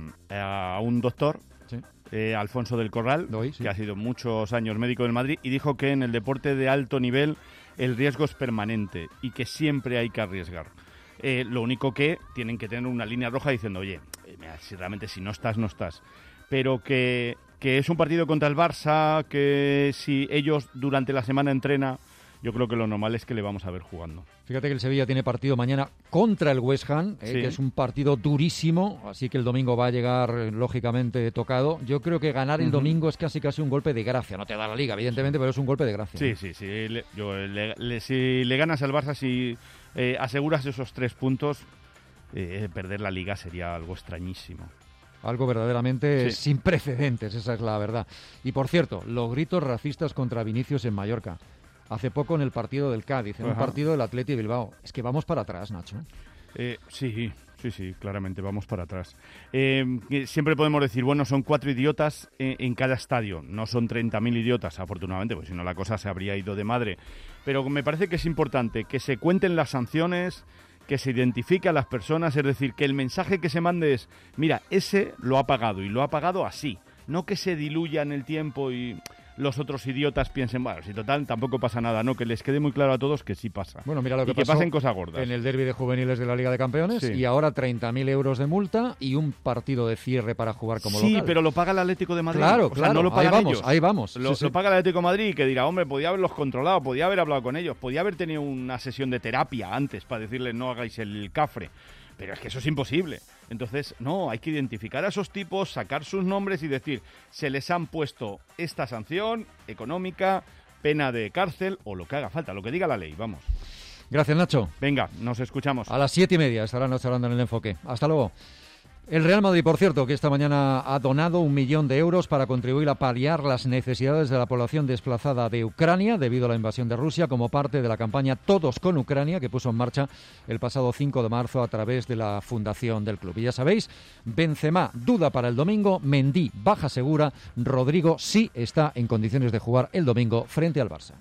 a un doctor, sí. eh, Alfonso del Corral, Hoy, sí. que ha sido muchos años médico del Madrid, y dijo que en el deporte de alto nivel el riesgo es permanente y que siempre hay que arriesgar. Eh, lo único que tienen que tener una línea roja diciendo, oye, eh, mira, si realmente si no estás, no estás. Pero que, que es un partido contra el Barça, que si ellos durante la semana entrenan, yo creo que lo normal es que le vamos a ver jugando. Fíjate que el Sevilla tiene partido mañana contra el West Ham, eh, sí. que es un partido durísimo, así que el domingo va a llegar, eh, lógicamente, tocado. Yo creo que ganar el uh-huh. domingo es casi casi un golpe de gracia. No te da la Liga, evidentemente, pero es un golpe de gracia. Sí, ¿no? sí, sí. Le, yo, le, le, si le ganas al Barça, si eh, aseguras esos tres puntos, eh, perder la Liga sería algo extrañísimo. Algo verdaderamente sí. sin precedentes, esa es la verdad. Y por cierto, los gritos racistas contra Vinicius en Mallorca. Hace poco en el partido del Cádiz, en Ajá. un partido del Atleti de Bilbao. Es que vamos para atrás, Nacho. Eh, sí, sí, sí, claramente vamos para atrás. Eh, siempre podemos decir, bueno, son cuatro idiotas en, en cada estadio. No son treinta mil idiotas, afortunadamente, pues si no la cosa se habría ido de madre. Pero me parece que es importante que se cuenten las sanciones, que se identifique a las personas, es decir, que el mensaje que se mande es, mira, ese lo ha pagado y lo ha pagado así. No que se diluya en el tiempo y los otros idiotas piensen, bueno, si total tampoco pasa nada, no, que les quede muy claro a todos que sí pasa. Bueno, mira lo que y que pasó pasen cosas gordas. En el derbi de juveniles de la Liga de Campeones sí. y ahora treinta mil euros de multa y un partido de cierre para jugar como sí, local. Sí, pero lo paga el Atlético de Madrid. Claro, o sea, claro, no lo pagan ahí vamos, ellos. ahí vamos. Lo, sí, sí. lo paga el Atlético de Madrid y que dirá, hombre, podía haberlos controlado, podía haber hablado con ellos, podía haber tenido una sesión de terapia antes para decirles no hagáis el cafre. Pero es que eso es imposible. Entonces, no, hay que identificar a esos tipos, sacar sus nombres y decir, se les han puesto esta sanción económica, pena de cárcel o lo que haga falta, lo que diga la ley, vamos. Gracias, Nacho. Venga, nos escuchamos. A las siete y media estará Nacho Aranda en El Enfoque. Hasta luego. El Real Madrid, por cierto, que esta mañana ha donado un millón de euros para contribuir a paliar las necesidades de la población desplazada de Ucrania debido a la invasión de Rusia como parte de la campaña Todos con Ucrania que puso en marcha el pasado cinco de marzo a través de la fundación del club. Y ya sabéis, Benzema duda para el domingo, Mendy baja segura, Rodrigo sí está en condiciones de jugar el domingo frente al Barça.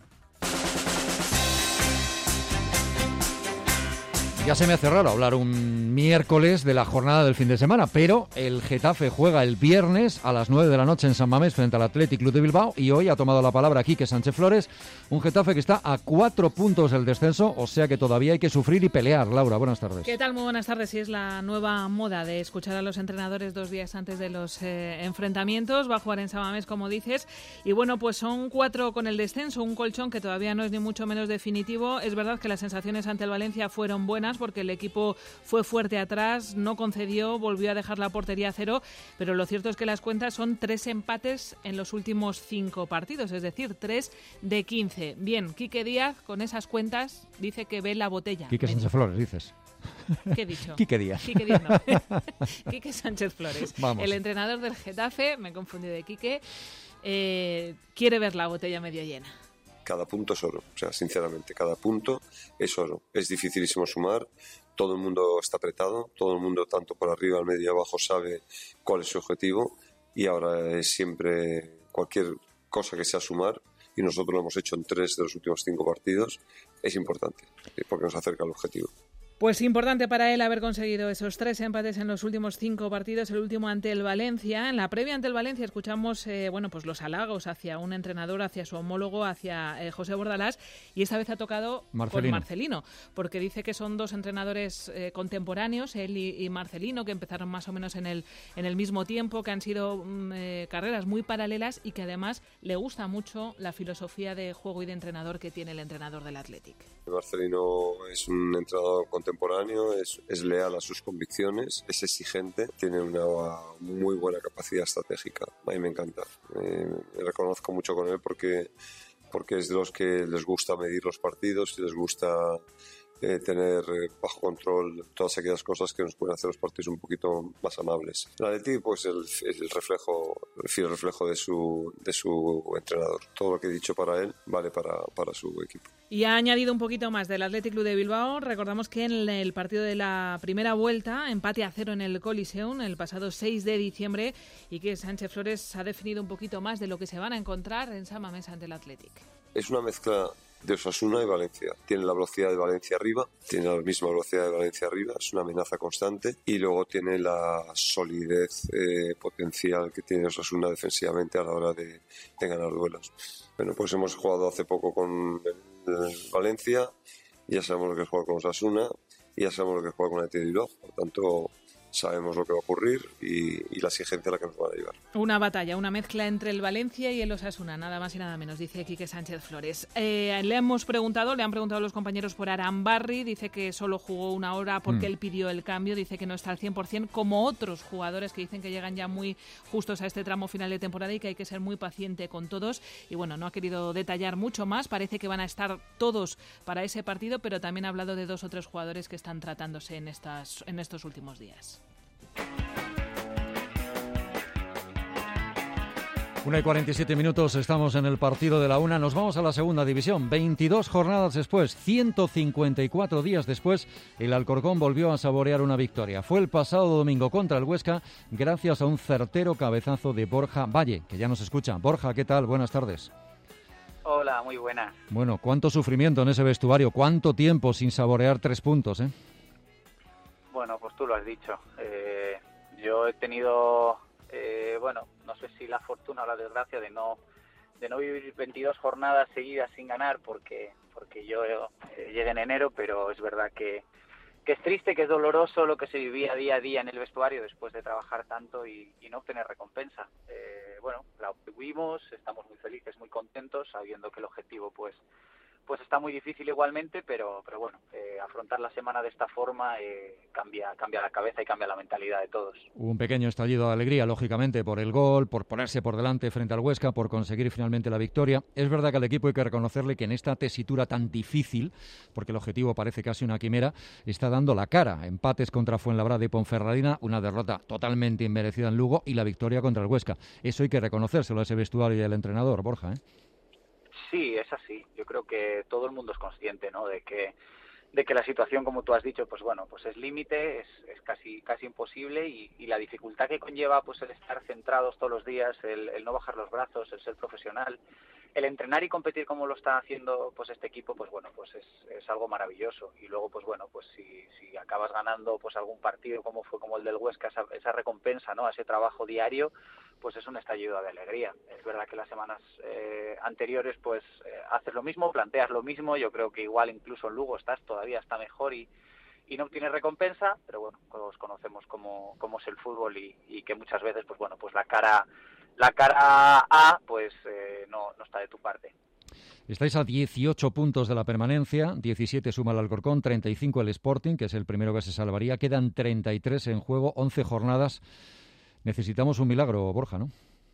Ya se me hace raro hablar un miércoles de la jornada del fin de semana, pero el Getafe juega el viernes a las nueve de la noche en San Mamés frente al Athletic Club de Bilbao y hoy ha tomado la palabra Quique Sánchez Flores, un Getafe que está a cuatro puntos del descenso, o sea que todavía hay que sufrir y pelear. Laura, buenas tardes. ¿Qué tal? Muy buenas tardes. Sí, es la nueva moda de escuchar a los entrenadores dos días antes de los eh, enfrentamientos. Va a jugar en San Mamés, como dices, y bueno, pues son cuatro con el descenso, un colchón que todavía no es ni mucho menos definitivo. Es verdad que las sensaciones ante el Valencia fueron buenas, porque el equipo fue fuerte atrás, no concedió, volvió a dejar la portería a cero, pero lo cierto es que las cuentas son tres empates en los últimos cinco partidos, es decir, tres de quince. Bien, Quique Díaz, con esas cuentas, dice que ve la botella. Quique Sánchez Flores, dices. ¿Qué he dicho? Quique Díaz. Quique Díaz no. Quique Sánchez Flores. Vamos. El entrenador del Getafe, me he confundido de Quique, eh, quiere ver la botella medio llena. Cada punto es oro, o sea, sinceramente, cada punto es oro. Es dificilísimo sumar, todo el mundo está apretado, todo el mundo, tanto por arriba, al medio y abajo, sabe cuál es su objetivo y ahora es siempre cualquier cosa que sea sumar, y nosotros lo hemos hecho en tres de los últimos cinco partidos, es importante, porque nos acerca al objetivo. Pues importante para él haber conseguido esos tres empates en los últimos cinco partidos, el último ante el Valencia. En la previa ante el Valencia escuchamos eh, bueno, pues los halagos hacia un entrenador, hacia su homólogo, hacia eh, José Bordalás, y esta vez ha tocado Marcelino. con Marcelino, porque dice que son dos entrenadores eh, contemporáneos, él y, y Marcelino, que empezaron más o menos en el, en el mismo tiempo, que han sido mm, eh, carreras muy paralelas y que además le gusta mucho la filosofía de juego y de entrenador que tiene el entrenador del Athletic. Marcelino es un entrenador contemporáneo, es, es leal a sus convicciones, es exigente, tiene una muy buena capacidad estratégica. A mí me encanta. Eh, me reconozco mucho con él porque, porque es de los que les gusta medir los partidos y les gusta eh, tener eh, bajo control todas aquellas cosas que nos pueden hacer los partidos un poquito más amables. El Atleti, pues el, el reflejo, el fiel reflejo de su, de su entrenador. Todo lo que he dicho para él vale para, para su equipo. Y ha añadido un poquito más del Athletic Club de Bilbao. Recordamos que en el partido de la primera vuelta, empate a cero en el Coliseum el pasado seis de diciembre, y que Sánchez Flores ha definido un poquito más de lo que se van a encontrar en San Mamés ante el Athletic. Es una mezcla de Osasuna y Valencia. Tiene la velocidad de Valencia arriba, tiene la misma velocidad de Valencia arriba, es una amenaza constante, y luego tiene la solidez eh, potencial que tiene Osasuna defensivamente a la hora de, de ganar duelos. Bueno, pues hemos jugado hace poco con el Valencia, ya sabemos lo que es jugar con Osasuna y ya sabemos lo que es jugar con el Athletic Bilbao, por tanto sabemos lo que va a ocurrir y, y la exigencia a la que nos van a llevar. Una batalla, una mezcla entre el Valencia y el Osasuna, nada más y nada menos, dice Quique Sánchez Flores. Eh, le hemos preguntado, le han preguntado los compañeros por Arambarri, dice que solo jugó una hora porque mm. él pidió el cambio, dice que no está al cien por ciento, como otros jugadores que dicen que llegan ya muy justos a este tramo final de temporada y que hay que ser muy paciente con todos. Y bueno, no ha querido detallar mucho más, parece que van a estar todos para ese partido, pero también ha hablado de dos o tres jugadores que están tratándose en, estas, en estos últimos días. una y cuarenta y siete minutos, estamos en el partido de la una. Nos vamos a la segunda división. veintidós jornadas después, ciento cincuenta y cuatro días después, el Alcorcón volvió a saborear una victoria. Fue el pasado domingo contra el Huesca, gracias a un certero cabezazo de Borja Valle, que ya nos escucha. Borja, ¿qué tal? Buenas tardes. Hola, muy buenas. Bueno, cuánto sufrimiento en ese vestuario, cuánto tiempo sin saborear tres puntos, ¿eh? Bueno, pues tú lo has dicho. Eh, yo he tenido, eh, bueno, no sé si la fortuna o la desgracia de no de no vivir veintidós jornadas seguidas sin ganar, porque porque yo eh, llegué en enero, pero es verdad que, que es triste, que es doloroso lo que se vivía día a día en el vestuario después de trabajar tanto y, y no obtener recompensa. Eh, bueno, la obtuvimos, estamos muy felices, muy contentos, sabiendo que el objetivo, pues, pues está muy difícil igualmente, pero pero bueno, eh, afrontar la semana de esta forma eh, cambia cambia la cabeza y cambia la mentalidad de todos. Hubo un pequeño estallido de alegría, lógicamente, por el gol, por ponerse por delante frente al Huesca, por conseguir finalmente la victoria. Es verdad que al equipo hay que reconocerle que en esta tesitura tan difícil, porque el objetivo parece casi una quimera, está dando la cara. Empates contra Fuenlabrada y Ponferradina, una derrota totalmente inmerecida en Lugo y la victoria contra el Huesca. Eso hay que reconocérselo a ese vestuario y al entrenador, Borja, ¿eh? Sí, es así. Yo creo que todo el mundo es consciente, ¿no?, de que de que la situación, como tú has dicho, pues bueno, pues es límite, es, es casi casi imposible y, y la dificultad que conlleva, pues el estar centrados todos los días, el, el no bajar los brazos, el ser profesional, el entrenar y competir como lo está haciendo pues este equipo, pues bueno, pues es, es algo maravilloso. Y luego, pues bueno, pues si, si acabas ganando pues algún partido como fue como el del Huesca, esa, esa recompensa, ¿no?, a ese trabajo diario, pues es un estallido de alegría. Es verdad que las semanas eh, anteriores pues eh, haces lo mismo, planteas lo mismo, yo creo que igual incluso en Lugo estás todavía está mejor y, y no obtienes recompensa, pero bueno, todos conocemos cómo, cómo es el fútbol y, y que muchas veces pues bueno, pues la cara la cara A pues eh, no, no está de tu parte. Estáis a dieciocho puntos de la permanencia, diecisiete suma el Alcorcón, treinta y cinco el Sporting, que es el primero que se salvaría. Quedan treinta y tres en juego, once jornadas. Necesitamos un milagro, Borja, ¿no?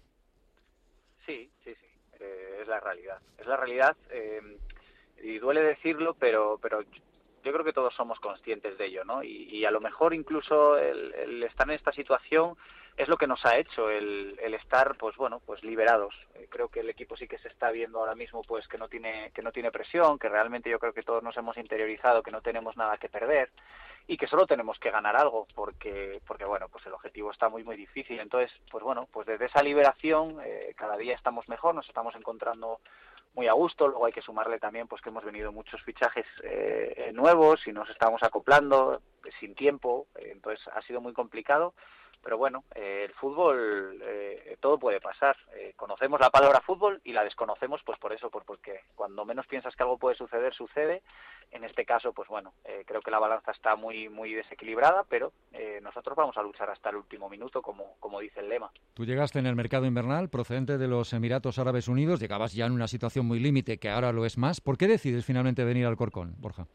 Sí, sí, sí, eh, es la realidad. Es la realidad, eh, y duele decirlo, pero, pero yo creo que todos somos conscientes de ello, ¿no? Y, y a lo mejor incluso el, el estar en esta situación es lo que nos ha hecho el, el estar, pues bueno, pues liberados. Eh, creo que el equipo sí que se está viendo ahora mismo, pues que no tiene que no tiene presión, que realmente yo creo que todos nos hemos interiorizado, que no tenemos nada que perder y que solo tenemos que ganar algo, porque porque bueno, pues el objetivo está muy muy difícil. Entonces, pues bueno, pues desde esa liberación eh, cada día estamos mejor, nos estamos encontrando muy a gusto. Luego hay que sumarle también pues que hemos venido muchos fichajes eh, nuevos y nos estamos acoplando eh, sin tiempo, eh, entonces ha sido muy complicado. Pero bueno, eh, el fútbol, eh, todo puede pasar. Eh, conocemos la palabra fútbol y la desconocemos pues por eso, por, porque cuando menos piensas que algo puede suceder, sucede. En este caso, pues bueno, eh, creo que la balanza está muy muy desequilibrada, pero eh, nosotros vamos a luchar hasta el último minuto, como, como dice el lema. Tú llegaste en el mercado invernal procedente de los Emiratos Árabes Unidos, llegabas ya en una situación muy límite, que ahora lo es más. ¿Por qué decides finalmente venir al Alcorcón, Borja?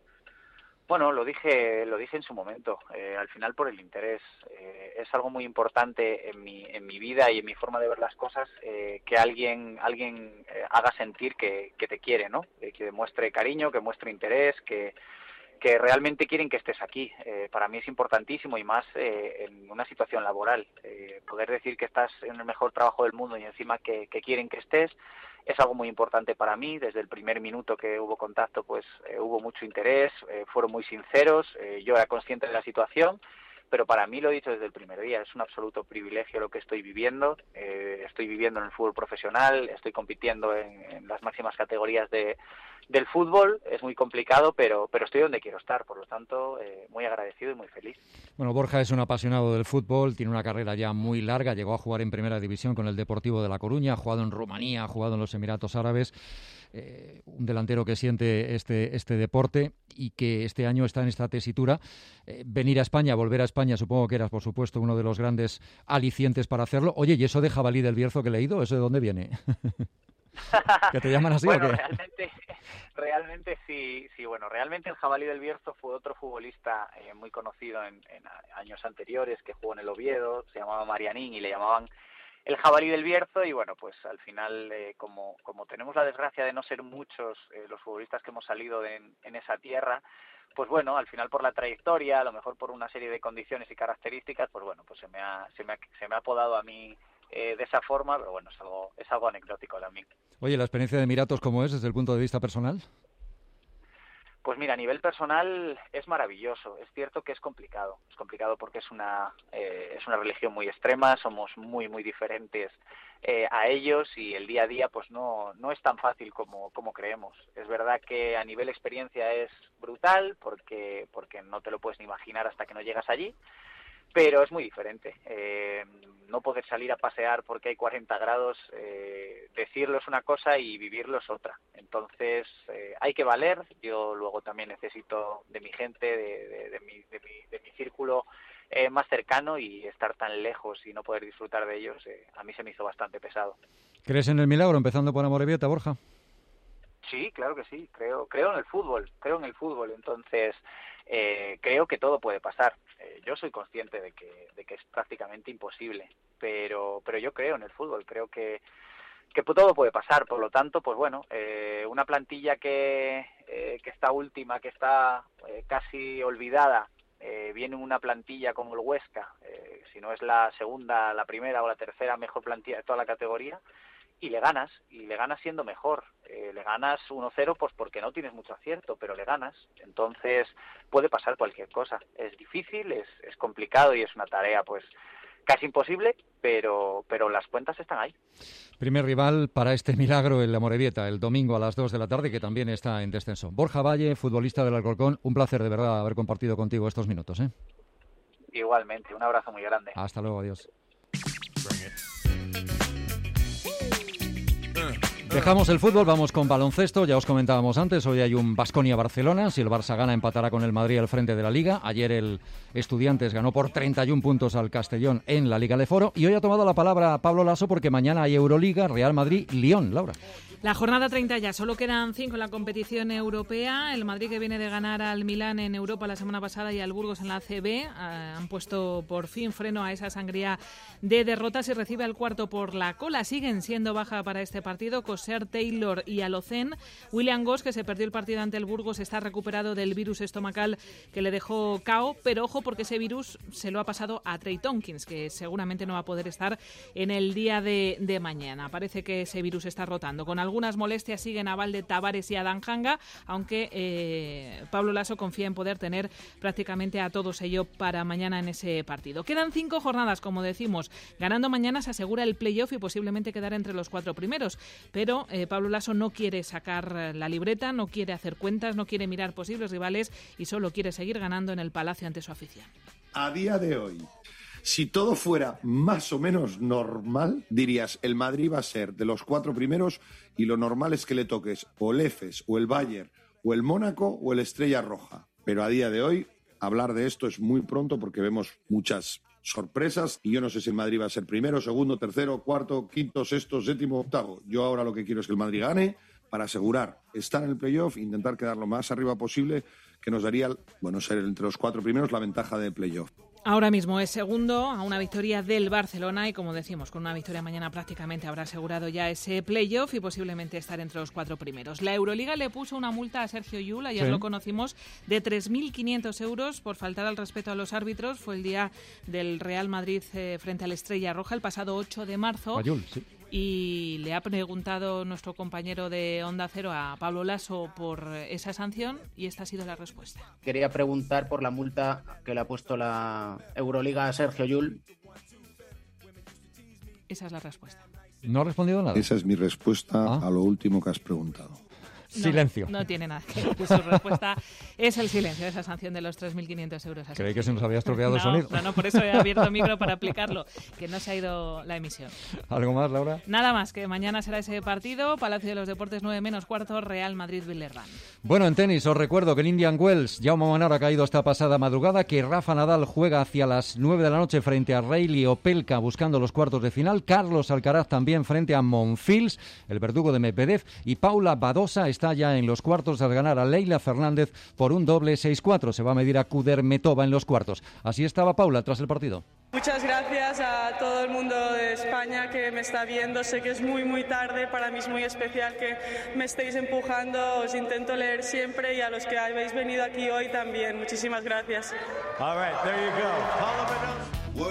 Bueno, lo dije, lo dije en su momento. Eh, al final por el interés. Eh, es algo muy importante en mi, en mi vida y en mi forma de ver las cosas, eh, que alguien, alguien eh, haga sentir que, que te quiere, ¿no? Eh, que demuestre cariño, que muestre interés, que, que realmente quieren que estés aquí. Eh, para mí es importantísimo y más eh, en una situación laboral. Eh, poder decir que estás en el mejor trabajo del mundo y encima que, que quieren que estés, es algo muy importante para mí. Desde el primer minuto que hubo contacto, pues eh, hubo mucho interés, eh, fueron muy sinceros, eh, yo era consciente de la situación, pero para mí, lo he dicho desde el primer día, es un absoluto privilegio lo que estoy viviendo. Eh, estoy viviendo en el fútbol profesional, estoy compitiendo en, en las máximas categorías de, del fútbol. Es muy complicado, pero, pero estoy donde quiero estar, por lo tanto, eh, muy agradecido y muy feliz. Bueno, Borja es un apasionado del fútbol, tiene una carrera ya muy larga, llegó a jugar en Primera División con el Deportivo de La Coruña, ha jugado en Rumanía, ha jugado en los Emiratos Árabes. Eh, un delantero que siente este, este deporte y que este año está en esta tesitura. Eh, venir a España, volver a España, supongo que eras, por supuesto, uno de los grandes alicientes para hacerlo. Oye, ¿y eso de jabalí del Bierzo que he leído, eso de dónde viene? ¿Que te llaman así bueno, o qué? Realmente, realmente sí, sí, bueno, realmente el jabalí del Bierzo fue otro futbolista eh, muy conocido en, en años anteriores, que jugó en el Oviedo, se llamaba Marianín y le llamaban el jabalí del Bierzo. Y bueno, pues al final, eh, como, como tenemos la desgracia de no ser muchos eh, los futbolistas que hemos salido de, en, en esa tierra, pues bueno, al final por la trayectoria, a lo mejor por una serie de condiciones y características, pues bueno, pues se me ha, se me ha, se me ha apodado a mí eh, de esa forma, pero bueno, es algo, es algo anecdótico también. Oye, ¿la experiencia de Emiratos cómo es desde el punto de vista personal? Pues mira, a nivel personal es maravilloso. Es cierto que es complicado. Es complicado porque es una eh, es una religión muy extrema, somos muy muy diferentes eh, a ellos y el día a día pues no no es tan fácil como como creemos. Es verdad que a nivel experiencia es brutal porque porque no te lo puedes ni imaginar hasta que no llegas allí. Pero es muy diferente. Eh, no poder salir a pasear porque hay cuarenta grados, eh, decirlo es una cosa y vivirlo es otra. Entonces eh, hay que valer. Yo luego también necesito de mi gente, de, de, de, mi, de, mi, de mi círculo eh, más cercano, y estar tan lejos y no poder disfrutar de ellos, eh, a mí se me hizo bastante pesado. ¿Crees en el milagro, empezando por Amorebieta, Borja? Sí, claro que sí. Creo, creo en el fútbol. Creo en el fútbol. Entonces eh, creo que todo puede pasar. Eh, yo soy consciente de que, de que es prácticamente imposible, pero, pero yo creo en el fútbol. Creo que que todo puede pasar. Por lo tanto, pues bueno, eh, una plantilla que eh, que está última, que está eh, casi olvidada, eh, viene una plantilla como el Huesca, eh, si no es la segunda, la primera o la tercera mejor plantilla de toda la categoría, y le ganas, y le ganas siendo mejor. Eh, le ganas uno cero pues porque no tienes mucho acierto, pero le ganas. Entonces puede pasar cualquier cosa. Es difícil, es, es complicado y es una tarea pues casi imposible, pero pero las cuentas están ahí. Primer rival para este milagro, el Amorebieta, el domingo a las dos de la tarde, que también está en descenso. Borja Valle, futbolista del Alcorcón, un placer de verdad haber compartido contigo estos minutos, ¿eh? Igualmente, un abrazo muy grande. Hasta luego, adiós. Dejamos el fútbol, vamos con baloncesto. Ya os comentábamos antes, hoy hay un Baskonia-Barcelona. Si el Barça gana, empatará con el Madrid al frente de la Liga. Ayer el Estudiantes ganó por treinta y un puntos al Castellón en la Liga de Foro. Y hoy ha tomado la palabra Pablo Laso porque mañana hay Euroliga, Real Madrid, Lyon. Laura. La jornada treinta ya, solo quedan cinco en la competición europea. El Madrid, que viene de ganar al Milán en Europa la semana pasada y al Burgos en la A C B, eh, han puesto por fin freno a esa sangría de derrotas y recibe al cuarto por la cola. Siguen siendo baja para este partido Coser, Taylor y Alocén. William Goss, que se perdió el partido ante el Burgos, está recuperado del virus estomacal que le dejó K O, pero ojo porque ese virus se lo ha pasado a Trey Tompkins, que seguramente no va a poder estar en el día de, de mañana. Parece que ese virus está rotando. Con algunas molestias siguen a Valde, Tavares y a Danjanga, aunque eh, Pablo Laso confía en poder tener prácticamente a todos ellos para mañana en ese partido. Quedan cinco jornadas, como decimos. Ganando mañana se asegura el playoff y posiblemente quedar entre los cuatro primeros, pero eh, Pablo Laso no quiere sacar la libreta, no quiere hacer cuentas, no quiere mirar posibles rivales y solo quiere seguir ganando en el Palacio ante su afición. A día de hoy, si todo fuera más o menos normal, dirías, el Madrid va a ser de los cuatro primeros y lo normal es que le toques o el Efes, o el Bayern, o el Mónaco, o el Estrella Roja. Pero a día de hoy, hablar de esto es muy pronto porque vemos muchas sorpresas y yo no sé si el Madrid va a ser primero, segundo, tercero, cuarto, quinto, sexto, séptimo, octavo. Yo ahora lo que quiero es que el Madrid gane para asegurar estar en el playoff, intentar quedar lo más arriba posible, que nos daría, bueno, ser entre los cuatro primeros la ventaja de playoff. Ahora mismo es segundo a una victoria del Barcelona y, como decimos, con una victoria mañana prácticamente habrá asegurado ya ese playoff y posiblemente estar entre los cuatro primeros. La Euroliga le puso una multa a Sergio Llull, ayer sí. Lo conocimos, de tres mil quinientos euros por faltar al respeto a los árbitros. Fue el día del Real Madrid eh, frente al Estrella Roja, el pasado ocho de marzo. A Llull, sí. Y le ha preguntado nuestro compañero de Onda Cero a Pablo Laso por esa sanción y esta ha sido la respuesta. Quería preguntar por la multa que le ha puesto la Euroliga a Sergio Llull. Esa es la respuesta. ¿No ha respondido nada? Esa es mi respuesta ah. a lo último que has preguntado. No, silencio. No tiene nada que ver. Su respuesta es el silencio, esa sanción de los tres mil quinientos euros. Creí que se nos había estropeado no, el sonido. No, no, por eso he abierto el micro para aplicarlo, que no se ha ido la emisión. ¿Algo más, Laura? Nada más, que mañana será ese partido, Palacio de los Deportes nueve menos cuarto, Real Madrid-Villarreal. Bueno, en tenis os recuerdo que en Indian Wells, Jaume Manor ha caído esta pasada madrugada, que Rafa Nadal juega hacia las nueve de la noche frente a Reilly Opelka buscando los cuartos de final, Carlos Alcaraz también frente a Monfils, el verdugo de Medvedev, y Paula Badosa está ya en los cuartos al ganar a Leila Fernández por un doble seis cuatro. Se va a medir a Kudermetova en los cuartos. Así estaba Paula tras el partido. Muchas gracias a todo el mundo de España que me está viendo. Sé que es muy muy tarde, para mí es muy especial que me estéis empujando. Os intento leer siempre y a los que habéis venido aquí hoy también. Muchísimas gracias. All right, there you go.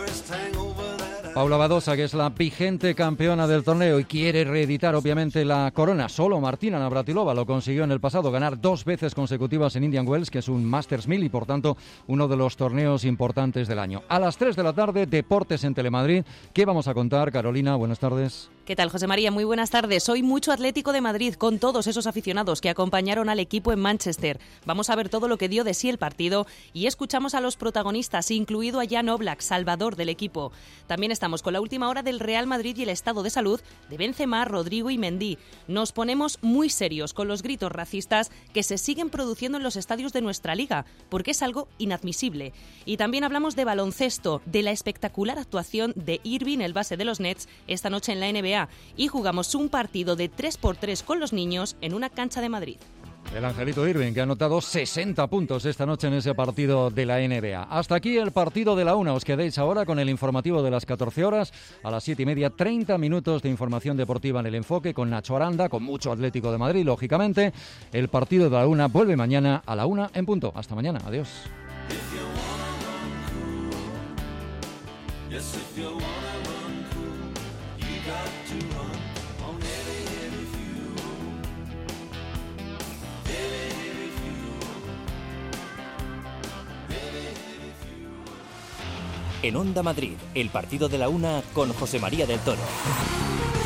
Paula Badosa, que es la vigente campeona del torneo y quiere reeditar obviamente la corona. Solo Martina Navratilova lo consiguió en el pasado, ganar dos veces consecutivas en Indian Wells, que es un Masters mil y por tanto uno de los torneos importantes del año. A las tres de la tarde, Deportes en Telemadrid. ¿Qué vamos a contar, Carolina? Buenas tardes. ¿Qué tal, José María? Muy buenas tardes. Hoy mucho Atlético de Madrid con todos esos aficionados que acompañaron al equipo en Manchester. Vamos a ver todo lo que dio de sí el partido y escuchamos a los protagonistas, incluido a Jan Oblak, salvador del equipo. También estamos con la última hora del Real Madrid y el estado de salud de Benzema, Rodrigo y Mendy. Nos ponemos muy serios con los gritos racistas que se siguen produciendo en los estadios de nuestra liga, porque es algo inadmisible. Y también hablamos de baloncesto, de la espectacular actuación de Irving, el base de los Nets, esta noche en la N B A. Y jugamos un partido de tres por tres con los niños en una cancha de Madrid. El Angelito Irving, que ha anotado sesenta puntos esta noche en ese partido de la N B A. Hasta aquí el partido de la una. Os quedéis ahora con el informativo de las catorce horas. A las siete y media, treinta minutos de información deportiva en El Enfoque con Nacho Aranda, con mucho Atlético de Madrid, lógicamente. El partido de la una vuelve mañana a la una en punto. Hasta mañana. Adiós. En Onda Madrid, el partido de la una con José María del Toro.